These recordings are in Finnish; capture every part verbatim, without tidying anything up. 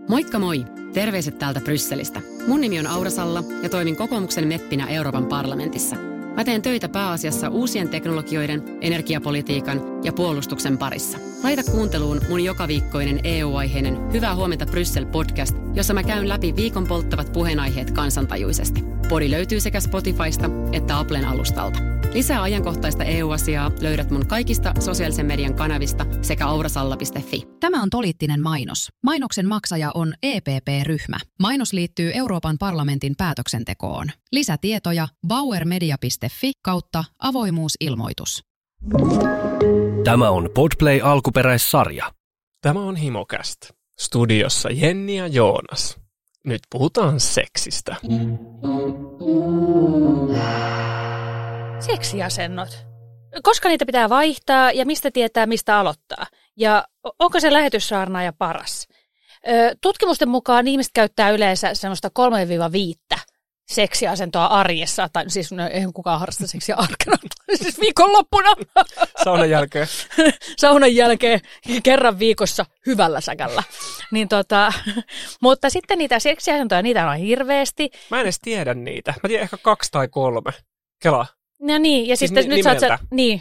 Moikka moi! Terveiset täältä Brysselistä. Mun nimi on Aura Salla ja toimin kokoomuksen meppinä Euroopan parlamentissa. Mä teen töitä pääasiassa uusien teknologioiden, energiapolitiikan ja puolustuksen parissa. Laita kuunteluun mun jokaviikkoinen E U-aiheinen Hyvää huomenta Bryssel-podcast, jossa mä käyn läpi viikon polttavat puheenaiheet kansantajuisesti. Podi löytyy sekä Spotifysta että Applen alustalta. Lisää ajankohtaista E U-asiaa löydät mun kaikista sosiaalisen median kanavista sekä aurasalla piste fi. Tämä on poliittinen mainos. Mainoksen maksaja on E P P-ryhmä. Mainos liittyy Euroopan parlamentin päätöksentekoon. Lisätietoja bauermedia piste fi kautta avoimuusilmoitus. Tämä on Podplay alkuperäissarja. Tämä on Himocast. Studiossa Jenni ja Joonas. Nyt puhutaan seksistä. Seksiasennot. Koska niitä pitää vaihtaa ja mistä tietää, mistä aloittaa? Ja onko se lähetyssaarnaaja paras? Tutkimusten mukaan ihmiset käyttää yleensä semmoista kolme viittä seksiasentoa arjessa. Tai siis no, eihän kukaan harrasta seksiä arkena. Siis viikonloppuna. Saunan jälkeen. Saunan jälkeen kerran viikossa hyvällä säkällä. Niin tota, mutta sitten niitä seksiasentoja, niitä on hirveästi. Mä en edes tiedä niitä. Mä tiedän ehkä kaksi tai kolme. Kelaa. No niin, ja siis sitten ni- nyt nimeltä. sä oot se, niin,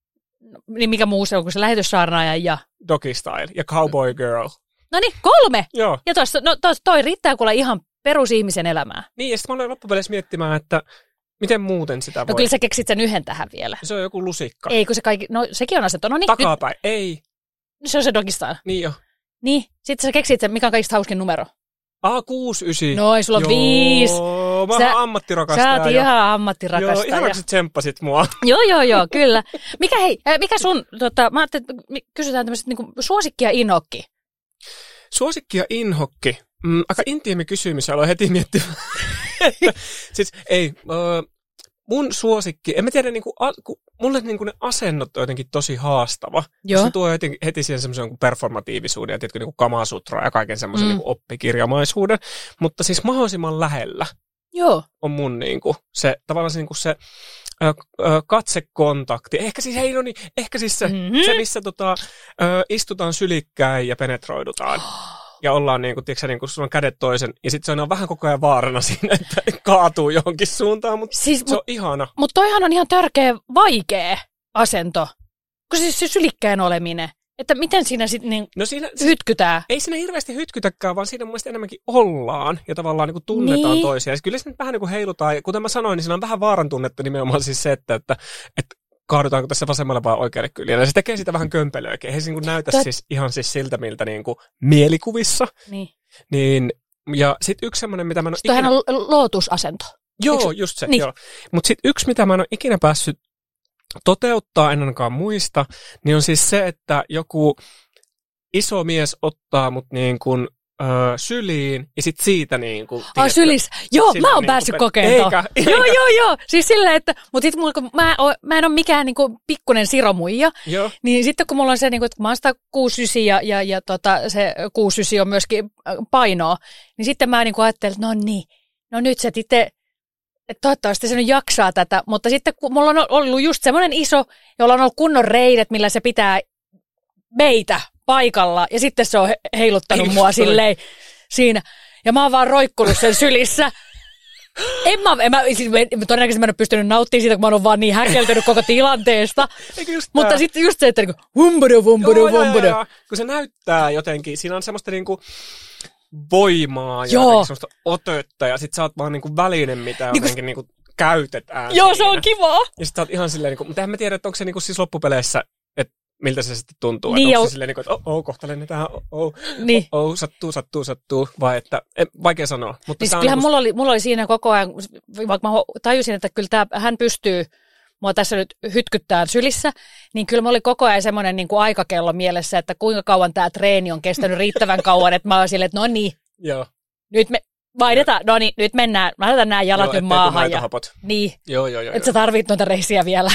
niin mikä muu se on kuin se lähetyssaarnaaja ja... Doggy Style ja Cowboy Girl. No niin, kolme! Joo. Ja tossa, no tos, toi riittää kuule ihan perusihmisen elämää. Niin, ja sitten mä olen loppupeleissä miettimään, että miten muuten sitä voi. No kyllä sä keksit sen yhden tähän vielä. Se on joku lusikka. Ei, kun se kaikki, no sekin on asettu. No niin, Takapäin, nyt, ei. Se on se Doggy Style. Niin jo. Niin, sitten sä keksit sen, mikä on kaikista hauskin numero. A kuusi yhdeksän. Noi, sulla on viisi. Joo, mä Sä- oon ammattirakastaja. Sä oot jo. ihan ammattirakastaja. Joo, ihan kun sä tsemppasit mua. Joo, joo, joo, kyllä. Mikä hei, äh, mikä sun, tota, mä ajattelin, että mi- kysytään tämmöiset niinku suosikki ja inhokki. Suosikki ja inhokki. Mm, aika intiimi kysymys, aloin heti miettimään. Että, siis ei, äh, mun suosikki, en mä tiedä, niinku, a, ku, mulle niinku ne asennot on jotenkin tosi haastava. Joo. Se tuo jotenkin heti siihen semmoisen niinku performatiivisuuden ja tietenkin niinku kamasutraa ja kaiken semmoisen Mm. niinku oppikirjamaisuuden. Mutta siis mahdollisimman lähellä Joo. on mun niinku se, tavallaan se, niinku se ö, ö, katsekontakti. Ehkä siis, hei no niin, ehkä siis se, Mhm. se missä tota, ö, istutaan sylikkäin ja penetroidutaan. Ja ollaan niinku, tiiäksä, niinku, sulla on kädet toisen, ja sitten se on vähän koko ajan vaarana siinä, että kaatuu johonkin suuntaan, mutta Siis, se mut, on ihana. Mutta toihan on ihan törkeä vaikea asento. Kun siis se sylikkäin oleminen. Että miten siinä sitten niin No siinä, siis, hytkytää. ei siinä hirveästi hytkytäkään, vaan siinä mun mielestä enemmänkin ollaan ja tavallaan niinku tunnetaan Niin. toisiaan. Ja kyllä se nyt vähän niinku heilutaan, ja kuten mä sanoin, niin siinä on vähän vaaran tunnetta nimenomaan siis se, että, että, että kaadutaanko tässä vasemmalle vai oikealle kyljelle. Ja se tekee sitä vähän kömpelöäkin. Ei se niinku näytä Tät- siis ihan siis siltä, miltä niinku mielikuvissa. Niin. Niin, ja sitten yksi semmoinen, mitä mä en ole Toihan ikinä... on lootusasento. Joo, Eikö- just se, niin. joo. Mutta sitten yksi, mitä mä en ole ikinä päässyt toteuttaa, en ainakaan muista, niin on siis se, että joku iso mies ottaa mut niin kuin ö, syliin ja sit siitä niin kuin... Ai sylis. Joo, sillä mä oon niinku päässyt pe- kokeilemaan. Eikä, Joo, eikä. joo, joo. Siis silleen, että, mutta sit mulla, kun mä, oon, mä en ole mikään niinku pikkunen siromuija, Joo. niin sitten kun mulla on se, niinku, että kun mä oon sitä kuusi yhdeksän ja, ja, ja tota, se kuusi yhdeksän on myöskin äh, painoa, niin sitten mä niinku ajattelin, että no niin, no nyt se itse, että toivottavasti se nyt jaksaa tätä, mutta sitten kun mulla on ollut just semmoinen iso, jolla on ollut kunnon reidet, millä se pitää meitä paikalla, ja sitten se on he- heiluttanut mua silleen siinä, ja mä oon vaan roikkunut sen sylissä. En mä, en mä, siis todennäköisesti mä en ole pystynyt nauttimaan siitä, kun mä oon vaan niin häkeltynyt koko tilanteesta. Eikö just Mutta tää? sitten just se, että niinku, vumbudu, vumbudu, Joo, joo, joo, vumbudu. joo. Kun se näyttää jotenkin, siinä on semmoista niinku voimaa ja Joo. jotenkin semmoista otetta, ja sit sä oot vaan niinku väline, mitä Niinku- jotenkin niinku käytetään Joo, se siinä. on kivaa. Ja sit sä oot ihan silleen, niinku, mutta en mä tiedä, että onko se niinku siis loppupeleissä, että miltä se sitten tuntuu. Niin, Että onko ja- se silleen, niinku, että oh, oh, kohta lennetään, oh, oh, Niin. oh, oh, sattuu, sattuu, sattuu, vai että, en, vaikea sanoa. Mutta Niin tää on kyllähän niinku- mulla oli, mulla oli siinä koko ajan, vaikka mä tajusin, että kyllä tää, hän pystyy mua tässä nyt hytkyttää sylissä, niin kyllä mulla oli koko ajan semmoinen niin kuin aikakello mielessä, että kuinka kauan tämä treeni on kestänyt riittävän kauan, että mä oon silleen, että no niin, Joo, nyt me vaihdetaan, no niin, nyt mennään, mä laitan nämä jalat joo, nyt ettei maahan. tuu Ja, maitohapot. niin, Joo, joo, joo. että sä tarvit noita reisiä vielä.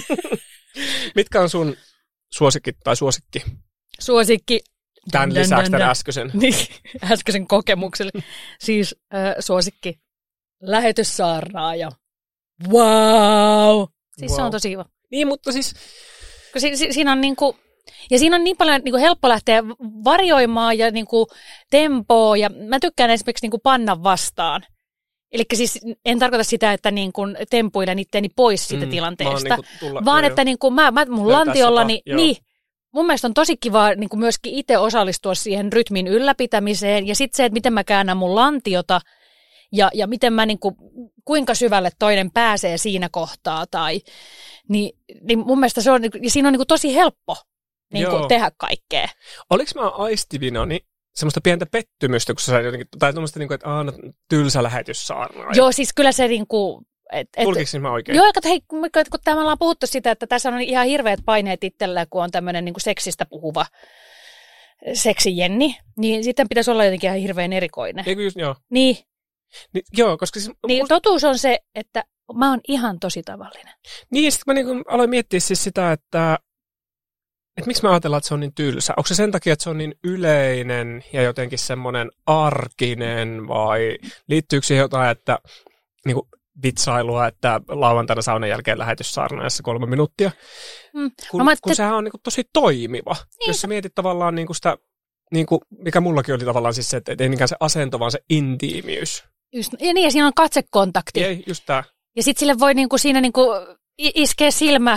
Mitkä on sun suosikki tai suosikki? Suosikki. Tämän Dän, lisäksi dän, tämän dän. äskeisen. Niin, äskeisen kokemukselle. Siis äh, suosikki. Lähetyssaarnaaja. Wow! Siis wow. Se Wow. on tosi hyvä. Niin, mutta siis... Si- si- siinä on niinku, Ja siinä on niin paljon niin kuin helppo lähteä varjoimaan ja niin kuin tempoa, ja mä tykkään esimerkiksi niin kuin panna vastaan. Eli siis en tarkoita sitä, että niin kuin tempuilen itteeni pois siitä mm, tilanteesta, niin tulla, vaan että niin kuin mä, mä mun lantiollani, niin mun mielestä on tosi kiva niin kuin myöskin itse osallistua siihen rytmin ylläpitämiseen, ja sitten se, että miten mä käännän mun lantiota, ja, ja miten mä niin kuin, kuinka syvälle toinen pääsee siinä kohtaa, tai, niin, niin mun mielestä se on, ja siinä on niin kuin tosi helppo niin kuin tehdä kaikkea. Oliko mä aistivinani semmoista pientä pettymystä, kun sä sait jotenkin, tai semmoista, niin kuin, että aah, no, tylsä lähetyssaarnaaja? Joo, siis kyllä se niin kuin... Tulkiksi mä oikein? Joo, että hei, kun täällä ollaan puhuttu sitä, että tässä on ihan hirveät paineet itsellä, kun on tämmöinen niin kuin seksistä puhuva seksijenni, niin sitten pitäisi olla jotenkin ihan hirveän erikoinen. Eikö just, joo. Niin. Ni, joo, koska siis... Niin, musta... totuus on se, että mä oon ihan tosi tavallinen. Niin, ja sitten mä niin aloin miettiä siis sitä, että että miksi me ajatellaan, että se on niin tylsä? Onko se sen takia, että se on niin yleinen ja jotenkin semmoinen arkinen, vai liittyykö siihen jotain, että niin kuin vitsailua, että lauantaina saunan jälkeen lähetyssaarnaajassa kolme minuuttia, mm. kun, no, kun te... sehän on niin kuin tosi toimiva. Niin. Jos sä mietit tavallaan niin kuin sitä, niin kuin, mikä mullakin oli tavallaan siis se, että ei niinkään se asento, vaan se intiimiys. Just, ja niin, ja siinä on katsekontakti. Ei, just tää. Ja sitten sille voi niin kuin siinä niin kuin iskeä silmään.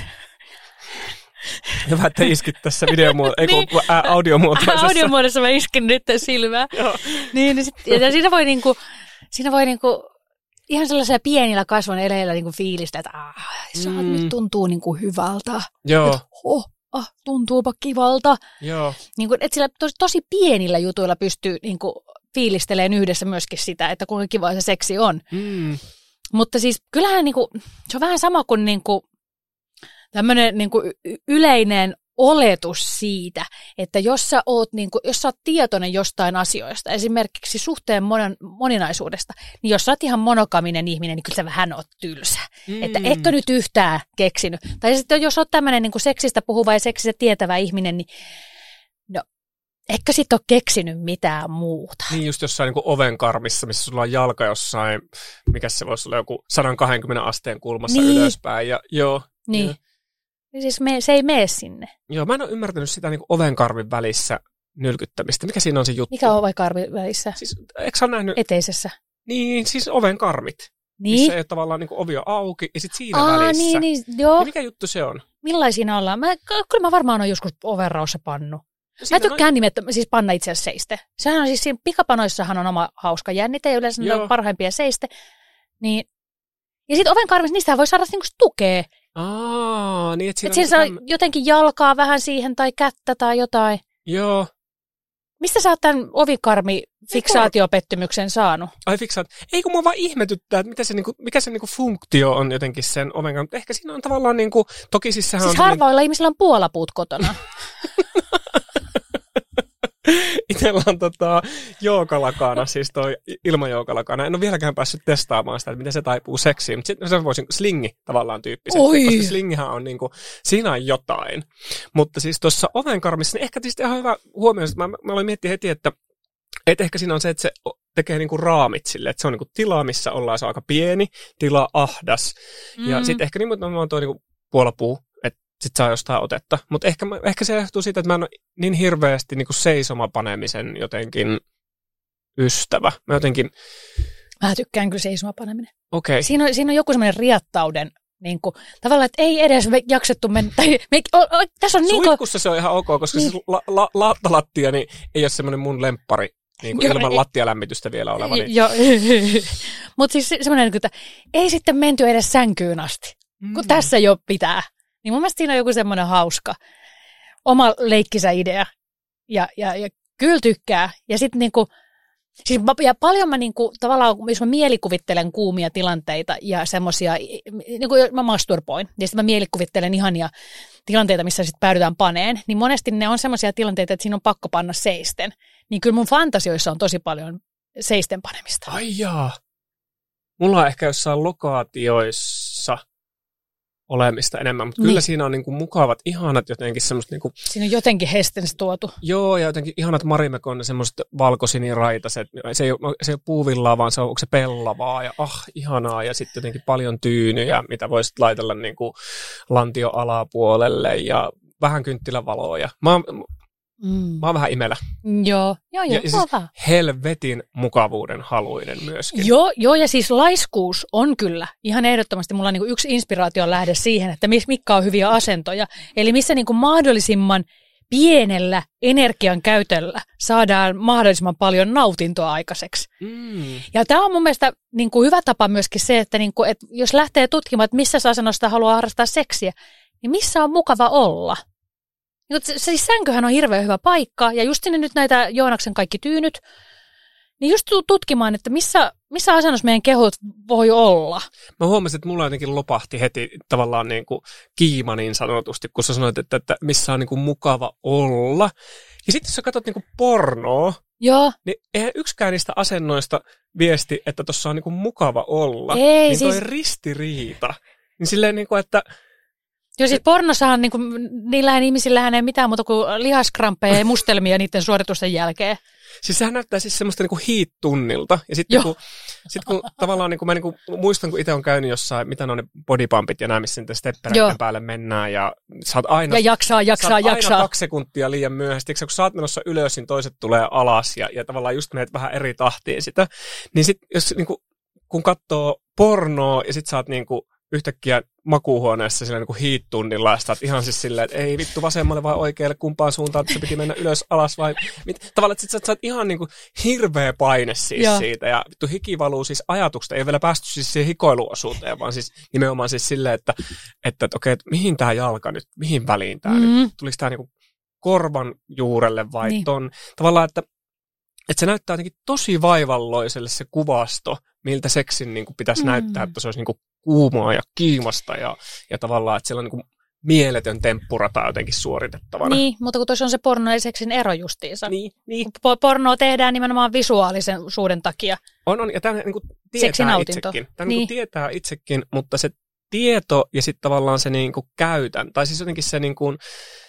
Hyvä, että iskit tässä videomuodossa, ei kun niin. audiomuotoisessa. Audiomuodossa mä iskin nyt silmää. Niin, niin sit, ja siinä voi, niinku, siinä voi niinku, ihan sellaisella pienillä kasvon eleillä niinku fiilistä, että ah, se mm. nyt tuntuu niinku hyvältä. Joo. Et, oh, ah, tuntuupa kivalta. Joo. Niinku, et sillä tosi, tosi pienillä jutuilla pystyy niinku, fiilistelemään yhdessä myöskin sitä, että kuinka kiva se seksi on. Mm. Mutta siis kyllähän niinku, se on vähän sama kuin niinku, tämmöinen niin kuin yleinen oletus siitä, että jos sä oot, niin kuin, jos sä oot tietoinen jostain asioista, esimerkiksi suhteen monen, moninaisuudesta, niin jos sä oot ihan monokaminen ihminen, niin kyllä sä vähän oot tylsä. Mm. Että etkö nyt yhtään keksinyt. Tai sitten jos oot tämmöinen niin kuin seksistä puhuva ja seksistä tietävä ihminen, niin no, etkö sit ole keksinyt mitään muuta. Niin just jossain niin kuin ovenkarmissa, missä sulla on jalka jossain, mikä se voisi olla joku sata kaksikymmentä asteen kulmassa niin. ylöspäin. Ja, joo. Niin. Ja. Siis me, se ei mene sinne. Joo, mä en ole ymmärtänyt sitä niin kuin ovenkarvin välissä nylkyttämistä. Mikä siinä on se juttu? Mikä on ovenkarvin välissä? Siis, eikö sä nähnyt? Eteisessä. Niin, siis ovenkarmit. Niin. Missä ei ole tavallaan niin kuin ovi on auki ja sitten siinä Aa, välissä. Niin, niin, joo. Niin mikä juttu se on? Millaisia ollaan? Mä, kyllä mä varmaan olen joskus ovenraossa pannu. No, mä tykkään noin... nimettä, siis panna itse asiassa seiste. Sehän on siis siinä pikapanoissahan on oma hauska jännite ja yleensä ne on parhaimpia seiste. Niin. Ja sitten ovenkarmissa niistähän voi saada niinku tukea. Aa, niin että siinä, et siinä saa tämän... jotenkin jalkaa vähän siihen tai kättä tai jotain. Joo. Mistä sä oot tämän ovikarmi-fiksaatiopettymyksen saanut? Ai fiksaat. Ei kun mua vaan ihmetyttää, että mitä se, niinku, mikä se niinku funktio on jotenkin sen ovenkarmin. Ehkä siinä on tavallaan, niinku, toki siis sehän siis on... Siis harvoilla sellainen... ihmisillä on puolapuut kotona. Itsellä on tota, joogalakana, siis toi ilmajoogalakana. En ole vieläkään päässyt testaamaan sitä, että miten se taipuu seksiin. Mutta sitten se voisi slingi tavallaan tyyppisesti, koska slingihän on niinku, siinä on jotain. Mutta siis tuossa ovenkarmissa, niin ehkä tietysti ihan hyvä huomio, että mä, mä aloin miettiä heti, että et ehkä siinä on se, että se tekee niinku raamit sille, että se on niinku tila, missä ollaan, se on aika pieni, tila ahdas. Mm. Ja sitten ehkä nimenomaan tuo niinku puolapuu, sitten saa jostain otetta. Mutta ehkä, ehkä se johtuu siitä, että mä en ole niin hirveästi niin kuin seisomapanemisen jotenkin ystävä. Mä jotenkin... Mä tykkään kyllä seisomapaneminen. Okei. Okay. Siinä on, siinä on joku semmoinen riattauden, niin kuin, tavallaan, että ei edes me jaksettu mennä. Tai me, o, o, tässä on niin Suihkussa se on ihan ok, koska niin. se la, la, lattalattia niin ei ole semmoinen mun lemppari. Niin kuin ilman lattialämmitystä vielä oleva. Niin. Joo, mutta siis semmoinen, että ei sitten menty edes sänkyyn asti, kun mm. tässä jo pitää. Niin mun mielestä siinä on joku semmoinen hauska, oma leikkisä idea. Ja, ja, ja kyllä tykkää. Ja sitten niinku, siis ja paljon mä niinku, tavallaan, jos mä mielikuvittelen kuumia tilanteita ja semmoisia, niinku mä masturboin, ja sitten mä mielikuvittelen ihania tilanteita, missä sitten päädytään paneen, niin monesti ne on semmoisia tilanteita, että siinä on pakko panna seisten. Niin kyllä mun fantasioissa on tosi paljon seisten panemista. Ai jaa. Mulla on ehkä jossain lokaatioissa olemista enemmän, mutta niin. Kyllä siinä on niinku mukavat, ihanat jotenkin semmoista niinku... Siinä on jotenkin hestens tuotu. Joo, ja jotenkin ihanat Marimekon semmoiset valkosiniraitaset. Se ei, ole, se ei ole puuvillaa, vaan se on, onko se pellavaa ja ah, ihanaa. Ja sitten jotenkin paljon tyynyjä, mitä voisit laitella niinku lantion alapuolelle ja vähän kynttilävaloa ja mä oon, Mm. mä oon vähän imelä. Joo, joo, joo. Ja, ja siis helvetin mukavuuden haluinen myöskin. Joo, joo, ja siis laiskuus on kyllä ihan ehdottomasti mulla on niin kuin yksi inspiraation lähde siihen, että mitkä on hyviä asentoja. Eli missä niin kuin mahdollisimman pienellä energian käytöllä saadaan mahdollisimman paljon nautintoa aikaiseksi. Mm. Ja tämä on mun mielestä niin kuin hyvä tapa myöskin se, että, niin kuin, että jos lähtee tutkimaan, että missä asennosta haluaa harrastaa seksiä, niin missä on mukava olla. Se, siis sänkyhän on hirveän hyvä paikka, ja just sinne nyt näitä Joonaksen kaikki tyynyt, niin just tutkimaan, että missä, missä asennossa meidän kehot voi olla. Mä huomasin, että mulla jotenkin lopahti heti tavallaan niin kuin kiima niin sanotusti, kun sä sanoit, että, että missä on niin kuin mukava olla. Ja sitten jos sä katsot niin kuin pornoa, Joo. niin eihän yksikään niistä asennoista viesti, että tuossa on niin kuin mukava olla. Ei, niin toi siis ristiriita. Niin silleen niin kuin, että joo, siis pornossahan niin kuin, niillähän ihmisillähän ei mitään muuta kuin lihaskrampeja ja mustelmia niiden suoritusten jälkeen. Siis sehän näyttää siis semmoista niinku heat-tunnilta. Ja sitten kun, sit kun tavallaan niinku, mä niinku, muistan, kun itse on käynyt jossain, mitä ne on ne bodypumpit ja nämä, missä niitä steppereiden päälle mennään. Ja sä oot aina, ja jaksaa, jaksaa, sä oot jaksaa. aina kaksi sekuntia liian myöhästi. Kun sä oot menossa ylös, niin toiset tulee alas ja, ja tavallaan just menet vähän eri tahtiin sitä. Niin sit jos niinku, kun katsoo pornoa ja sit sä oot niinku yhtäkkiä makuuhuoneessa sillä niin kuin heat-tunnilla ja sitä ihan siis silleen, että ei vittu vasemmalle vai oikealle kumpaan suuntaan, että se piti mennä ylös alas vai mit, tavallaan, että sit sä, sä oot ihan niin kuin hirveä paine siis Joo. siitä ja vittu hiki valuu siis ajatukset, ei vielä päästy siis siihen hikoiluosuuteen, vaan siis nimenomaan siis silleen, että, että, että okei, että mihin tää jalka nyt, mihin väliin tää mm-hmm. nyt, tuliko tää niin kuin korvan juurelle vai niin. ton, tavallaan, että että se näyttää jotenkin tosi vaivalloiselle se kuvasto, miltä seksin niin kuin pitäisi mm. näyttää, että se olisi niin kuin kuumaa ja kiimasta ja, ja tavallaan, että siellä on niin kuin mieletön temppurata jotenkin suoritettavana. Niin, mutta kun tuossa on se porno ja seksin ero justiinsa. Niin, niin. Pornoa tehdään nimenomaan visuaalisen suuden takia. On, on, ja tämä niin kuin tietää itsekin. Tämä niin. niin kuin tietää itsekin, mutta se tieto ja sitten tavallaan se niin kuin käytän, tai siis jotenkin se niin kuin,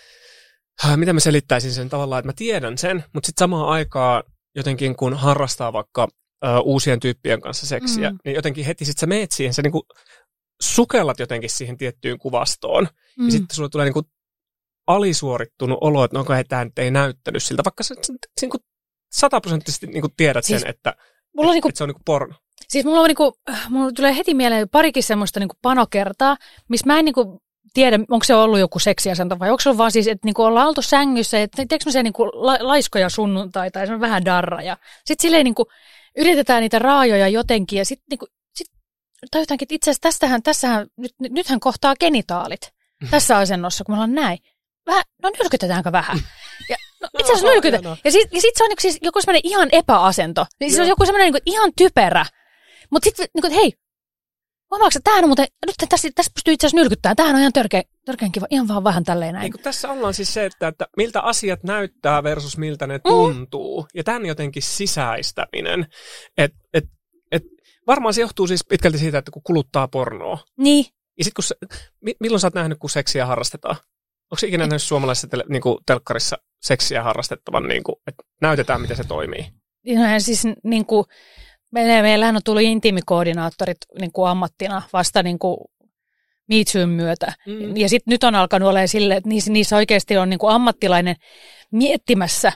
mitä mä selittäisin sen tavallaan, että mä tiedän sen, mutta sitten samaan aikaan jotenkin kun harrastaa vaikka ö, uusien tyyppien kanssa seksiä, mm. niin jotenkin heti sit sä meet siihen, sä niinku sukellat jotenkin siihen tiettyyn kuvastoon, mm. ja sitten sulle tulee niinku alisuorittunut olo, että no onko tämä nyt ei näyttänyt siltä, vaikka sä niinku sataprosenttisesti niinku tiedät siis, sen, että, et, niinku, että se on niinku porno. Siis mulla, on niinku, mulla tulee heti mieleen parikin semmoista niinku panokertaa, missä mä en niinku tiedä, onko se ollut joku seksiasento vai onko se ollut vaan siis, että niinku ollaan oltu sängyssä, että teekö me se niinku la, laiskoja sunnuntai tai se on vähän darra ja sitten silleen niinku yritetään niitä raajoja jotenkin ja sitten niinku, sit tajutaankin, että itse asiassa tästähän, tässähän, nyt, nythän kohtaa genitaalit tässä asennossa, kun me ollaan näin. Vähän, no nyrkytetäänkö vähän? Ja, no, itse asiassa nyrkytetään. Ja sitten sit se on niinku siis joku semmoinen ihan epäasento. Siis se on joku semmoinen niinku ihan typerä. Mutta sitten, niinku, hei, huomaatko, tämähän on muuten, nyt tässä, tässä pystyy itse asiassa nyrkyttämään. Tämähän on ihan törkeä, törkeän kiva, ihan vaan vähän tälleen näin. Niin, tässä ollaan siis se, että, että miltä asiat näyttää versus miltä ne tuntuu. Mm. Ja tämän jotenkin sisäistäminen. Et, et, et, varmaan se johtuu siis pitkälti siitä, että kun kuluttaa pornoa. Niin. Ja sit kun se, milloin sä oot nähnyt, kun seksiä harrastetaan? Onko ikinä nähnyt suomalaisessa tel, niin kuin telkkarissa seksiä harrastettavan, niin kuin, että näytetään, miten se toimii? No, siis niin kuin, meillähän on tullut intiimikoordinaattorit niin kuin ammattina vasta niin kuin Me Toon myötä. Mm. Ja sitten nyt on alkanut olemaan silleen, että niissä, niissä oikeasti on niin kuin ammattilainen miettimässä,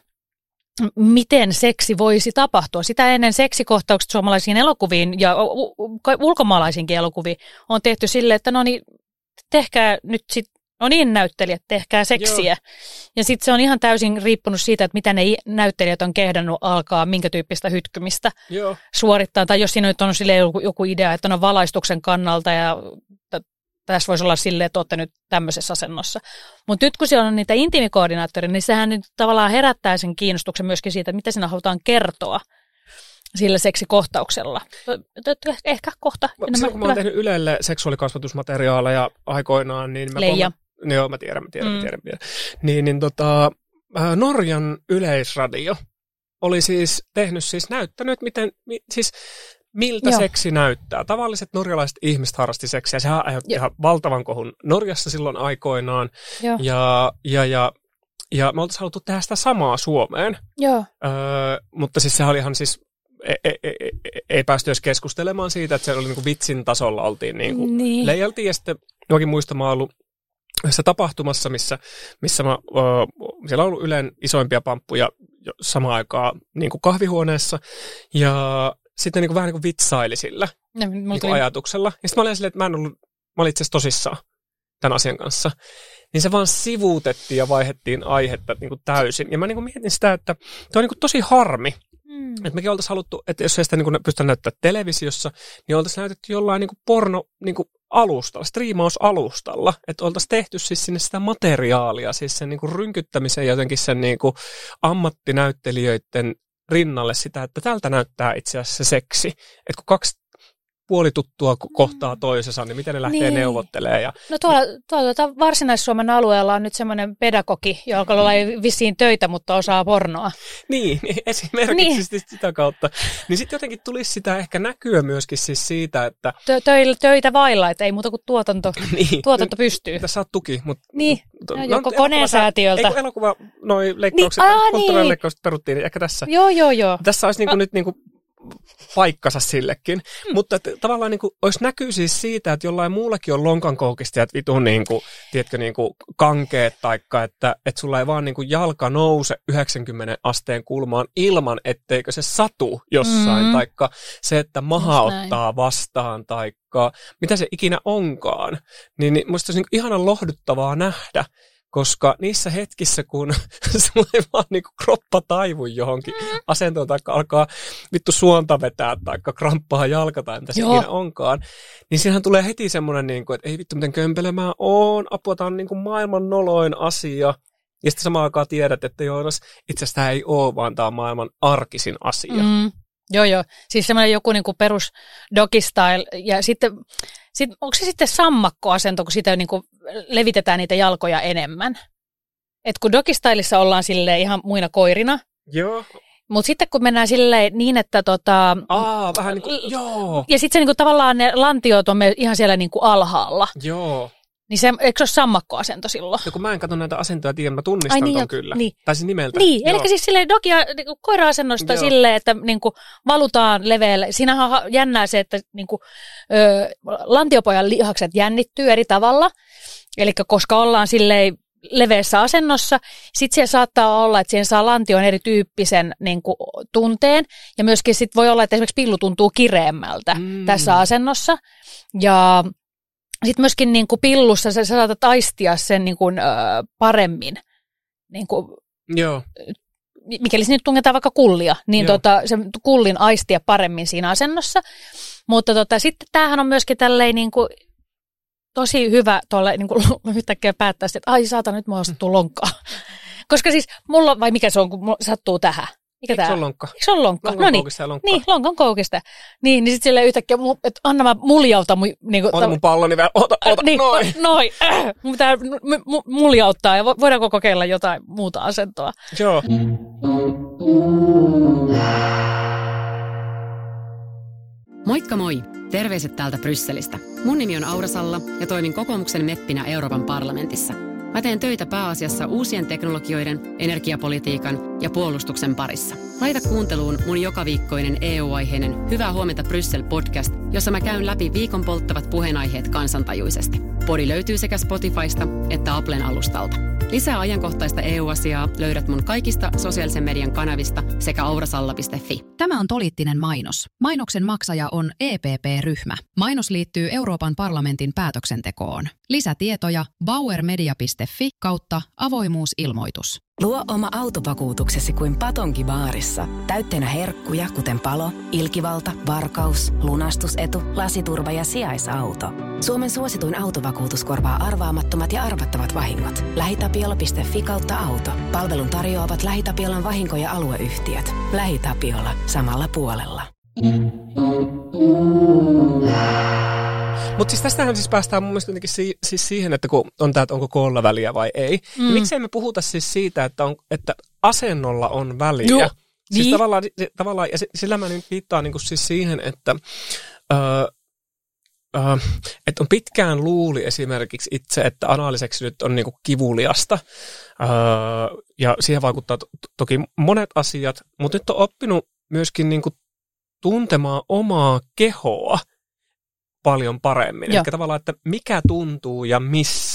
miten seksi voisi tapahtua. Sitä ennen seksikohtaukset suomalaisiin elokuviin ja ulkomaalaisiinkin elokuviin on tehty silleen, että no niin, tehkää nyt sitten, no niin näyttelijät, tehkää seksiä. Joo. Ja sitten se on ihan täysin riippunut siitä, että mitä ne näyttelijät on kehdannut alkaa, minkä tyyppistä hytkymistä Joo. suorittaa. Tai jos siinä nyt on sille joku, joku idea, että on valaistuksen kannalta ja t- tässä voisi olla silleen, että olette nyt tämmöisessä asennossa. Mutta nyt kun siellä on niitä intiimikoordinaattoreita, niin sehän nyt tavallaan herättää sen kiinnostuksen myöskin siitä, että mitä siinä halutaan kertoa sillä seksikohtauksella. Ehkä kohta. Silloin kun mä oon tehnyt Ylelle seksuaalikasvatusmateriaaleja aikoinaan, niin mä Leija. Kom- joo, mä tiedän, mä tiedän, mm. mä tiedän, mä tiedän. Niin, niin tota, Norjan yleisradio oli siis tehnyt, siis näyttänyt, miten, mi, siis miltä joo. seksi näyttää. Tavalliset norjalaiset ihmiset harrasti seksiä. Sehän aiheutti ihan valtavan kohun Norjassa silloin aikoinaan. Joo. Ja, ja, ja, ja me oltaisiin haluttu tehdä sitä samaa Suomeen. Joo. Öö, mutta siis sehän oli ihan siis Ei, ei, ei, ei päästy edes keskustelemaan siitä, että se oli niin kuin vitsin tasolla oltiin niin kuin niin. leijaltiin. Ja sitten jokin muista mä oon ollut yhdessä tapahtumassa, missä, missä mä, ö, siellä on ollut Ylen isoimpia pamppuja samaan aikaan niin kuin kahvihuoneessa, ja sitten niin kuin vähän niin kuin vitsaili sillä no, niin kuin ajatuksella. Ja sitten mä olin silleen, että mä en ollut, mä olin itse asiassa tosissaan tämän asian kanssa. Niin se vaan sivuutettiin ja vaihdettiin aihetta niin kuin täysin. Ja mä niin kuin mietin sitä, että tuo on niin kuin tosi harmi, mm. että mekin oltaisiin haluttu, että jos ei sitä niin kuin pystytä näyttämään televisiossa, niin oltaisiin näytetty jollain niin kuin porno niin kuin alustalla, striimausalustalla, että oltaisiin tehty siis sinne sitä materiaalia, siis sen niin kuin rynkyttämisen ja jotenkin sen niin kuin ammattinäyttelijöiden rinnalle sitä, että tältä näyttää itse asiassa se seksi. Että kun kaksi puolituttua kohtaa toisensa, niin miten ne lähtee niin neuvottelemaan. Ja no tuolla, tuolla tuota Varsinais-Suomen alueella on nyt semmoinen pedagogi, joka ei vissiin töitä, mutta osaa pornoa. Niin, niin esimerkiksi niin sitä kautta. Niin sitten jotenkin tulisi sitä ehkä näkyä myöskin siis siitä, että Tö, töitä vailla, että ei muuta kuin tuotanto, niin, tuotanto pystyy. Tässä saat tuki, mutta niin, to, no, joko koneen säätiöltä. Eikö elokuva, noi leikkaukset, niin, kulttuurileikkaukset niin peruttiin, niin ehkä tässä. Joo, joo, joo. Tässä olisi niinku, no. nyt niinku paikkansa sillekin, mm. mutta että tavallaan niin kuin, olisi näkyy siis siitä, että jollain muullakin on lonkankoukistajat vitun niin kuin, tiedätkö, niin kuin kankeet, taikka että, että sulla ei vaan niin kuin jalka nouse yhdeksänkymmentä asteen kulmaan ilman, etteikö se satu jossain, mm. taikka se, että maha ottaa vastaan, taikka mitä se ikinä onkaan, niin, niin musta olisi niin ihanan lohduttavaa nähdä, koska niissä hetkissä, kun sulla ei vaan niinku kroppa taivu johonkin asentoon, tai alkaa vittu suonta vetää, tai kramppaa jalka, tai mitä se ikinä onkaan, niin siinähän tulee heti semmoinen, niinku, että ei vittu, miten kömpelö mä oon, apua, tää on niinku maailman noloin asia. Ja sitten samaan aikaan tiedät, että Joonas, itse asiassa tämä ei ole, vaan tämä on maailman arkisin asia. Mm. Joo, joo. Siis semmoinen joku niinku perus doggy style, ja sitten sit, onko se sitten sammakkoasento, kun sitä niinku levitetään niitä jalkoja enemmän? Et kun doggy styleissa ollaan silleen ihan muina koirina. Joo. Mutta sitten kun mennään silleen niin, että tota... Aa, vähän niin kuin, joo. Ja sitten se niinku tavallaan ne lantiot on ihan siellä niinku alhaalla. Joo. Niin se, eikö se ole sammakkoasento silloin? Ja kun mä en katso näitä asentoja, tiedän, mä tunnistan Ai, niin, ton jo, kyllä. Niin. Tai siis nimeltä. Niin, eli siis silleen dogia, niinku, koira-asennosta silleen, että niinku, valutaan leveälle. Siinähän on jännää se, että niinku, ö, lantiopojan lihakset jännittyy eri tavalla. Eli koska ollaan silleen leveässä asennossa, sitten siellä saattaa olla, että siihen saa lantion erityyppisen niinku, tunteen. Ja myöskin sit voi olla, että esimerkiksi pillu tuntuu kireemmältä mm. tässä asennossa. Ja sitten myöskin niin kuin pillussa sä saatat aistia sen niin kuin, ö, paremmin, niin kuin, joo. mikäli sinne tungetaan vaikka kullia, niin tota, sen kullin aistia paremmin siinä asennossa. Mutta tota, sitten tämähän on myöskin tälleen niin kuin, tosi hyvä tuolle niin kuin yhtäkkiä päättää, että ai saata, nyt mulla sattuu lonkkaa. Koska siis mulla, vai mikä se on, kun sattuu tähän? Mikä Eikö se on lonkka? Eikö se on lonkka? Lonkan No niin, koukista ja lonkka. niin, lonkan koukista. Niin, niin sitten silleen yhtäkkiä, että anna mä muljauta. Niin ota mun palloni vielä, ota, ota, niin, noin. Noin, äh, mun pitää m- m- muljauttaa ja voidaanko kokeilla jotain muuta asentoa. Joo. Moikka moi! Terveiset täältä Brysselistä. Mun nimi on Aura Salla ja toimin kokoomuksen meppinä Euroopan parlamentissa. Mä teen töitä pääasiassa uusien teknologioiden, energiapolitiikan ja puolustuksen parissa. Laita kuunteluun mun jokaviikkoinen E U-aiheinen Hyvää huomenta Bryssel-podcast, jossa mä käyn läpi viikon polttavat puheenaiheet kansantajuisesti. Podi löytyy sekä Spotifysta että Applen alustalta. Lisää ajankohtaista E U-asiaa löydät mun kaikista sosiaalisen median kanavista sekä aurasalla piste fi. Tämä on poliittinen mainos. Mainoksen maksaja on E P P-ryhmä. Mainos liittyy Euroopan parlamentin päätöksentekoon. Lisätietoja bauermedia piste fi kautta avoimuusilmoitus. Luo oma autovakuutuksesi kuin Patonki baarissa. Täytteenä herkkuja, kuten palo, ilkivalta, varkaus, lunastusetu, lasiturva ja sijaisauto. Suomen suosituin autovakuutus korvaa arvaamattomat ja arvattavat vahingot. LähiTapiola piste fi kautta auto. Palvelun tarjoavat LähiTapiolan vahinko- ja alueyhtiöt. LähiTapiola. Samalla puolella. Mutta siis tästähän siis päästään mun mielestä jotenkin si- siis siihen, että kun on tämä, että onko koolla väliä vai ei. Mm. Niin miksei me puhuta siis siitä, että, on, että asennolla on väliä. Joo. Siis niin. tavallaan, tavallaan, ja sillä mä nyt viittaan niin kuin siis siihen, että, öö, öö, että on pitkään luuli esimerkiksi itse, että anaaliseksi nyt on niin kuin kivuliasta. Öö, ja siihen vaikuttaa to- toki monet asiat, mutta nyt on oppinut myöskin niin kuin tuntemaan omaa kehoa paljon paremmin. Eli tavallaan, että mikä tuntuu ja missä. Mm.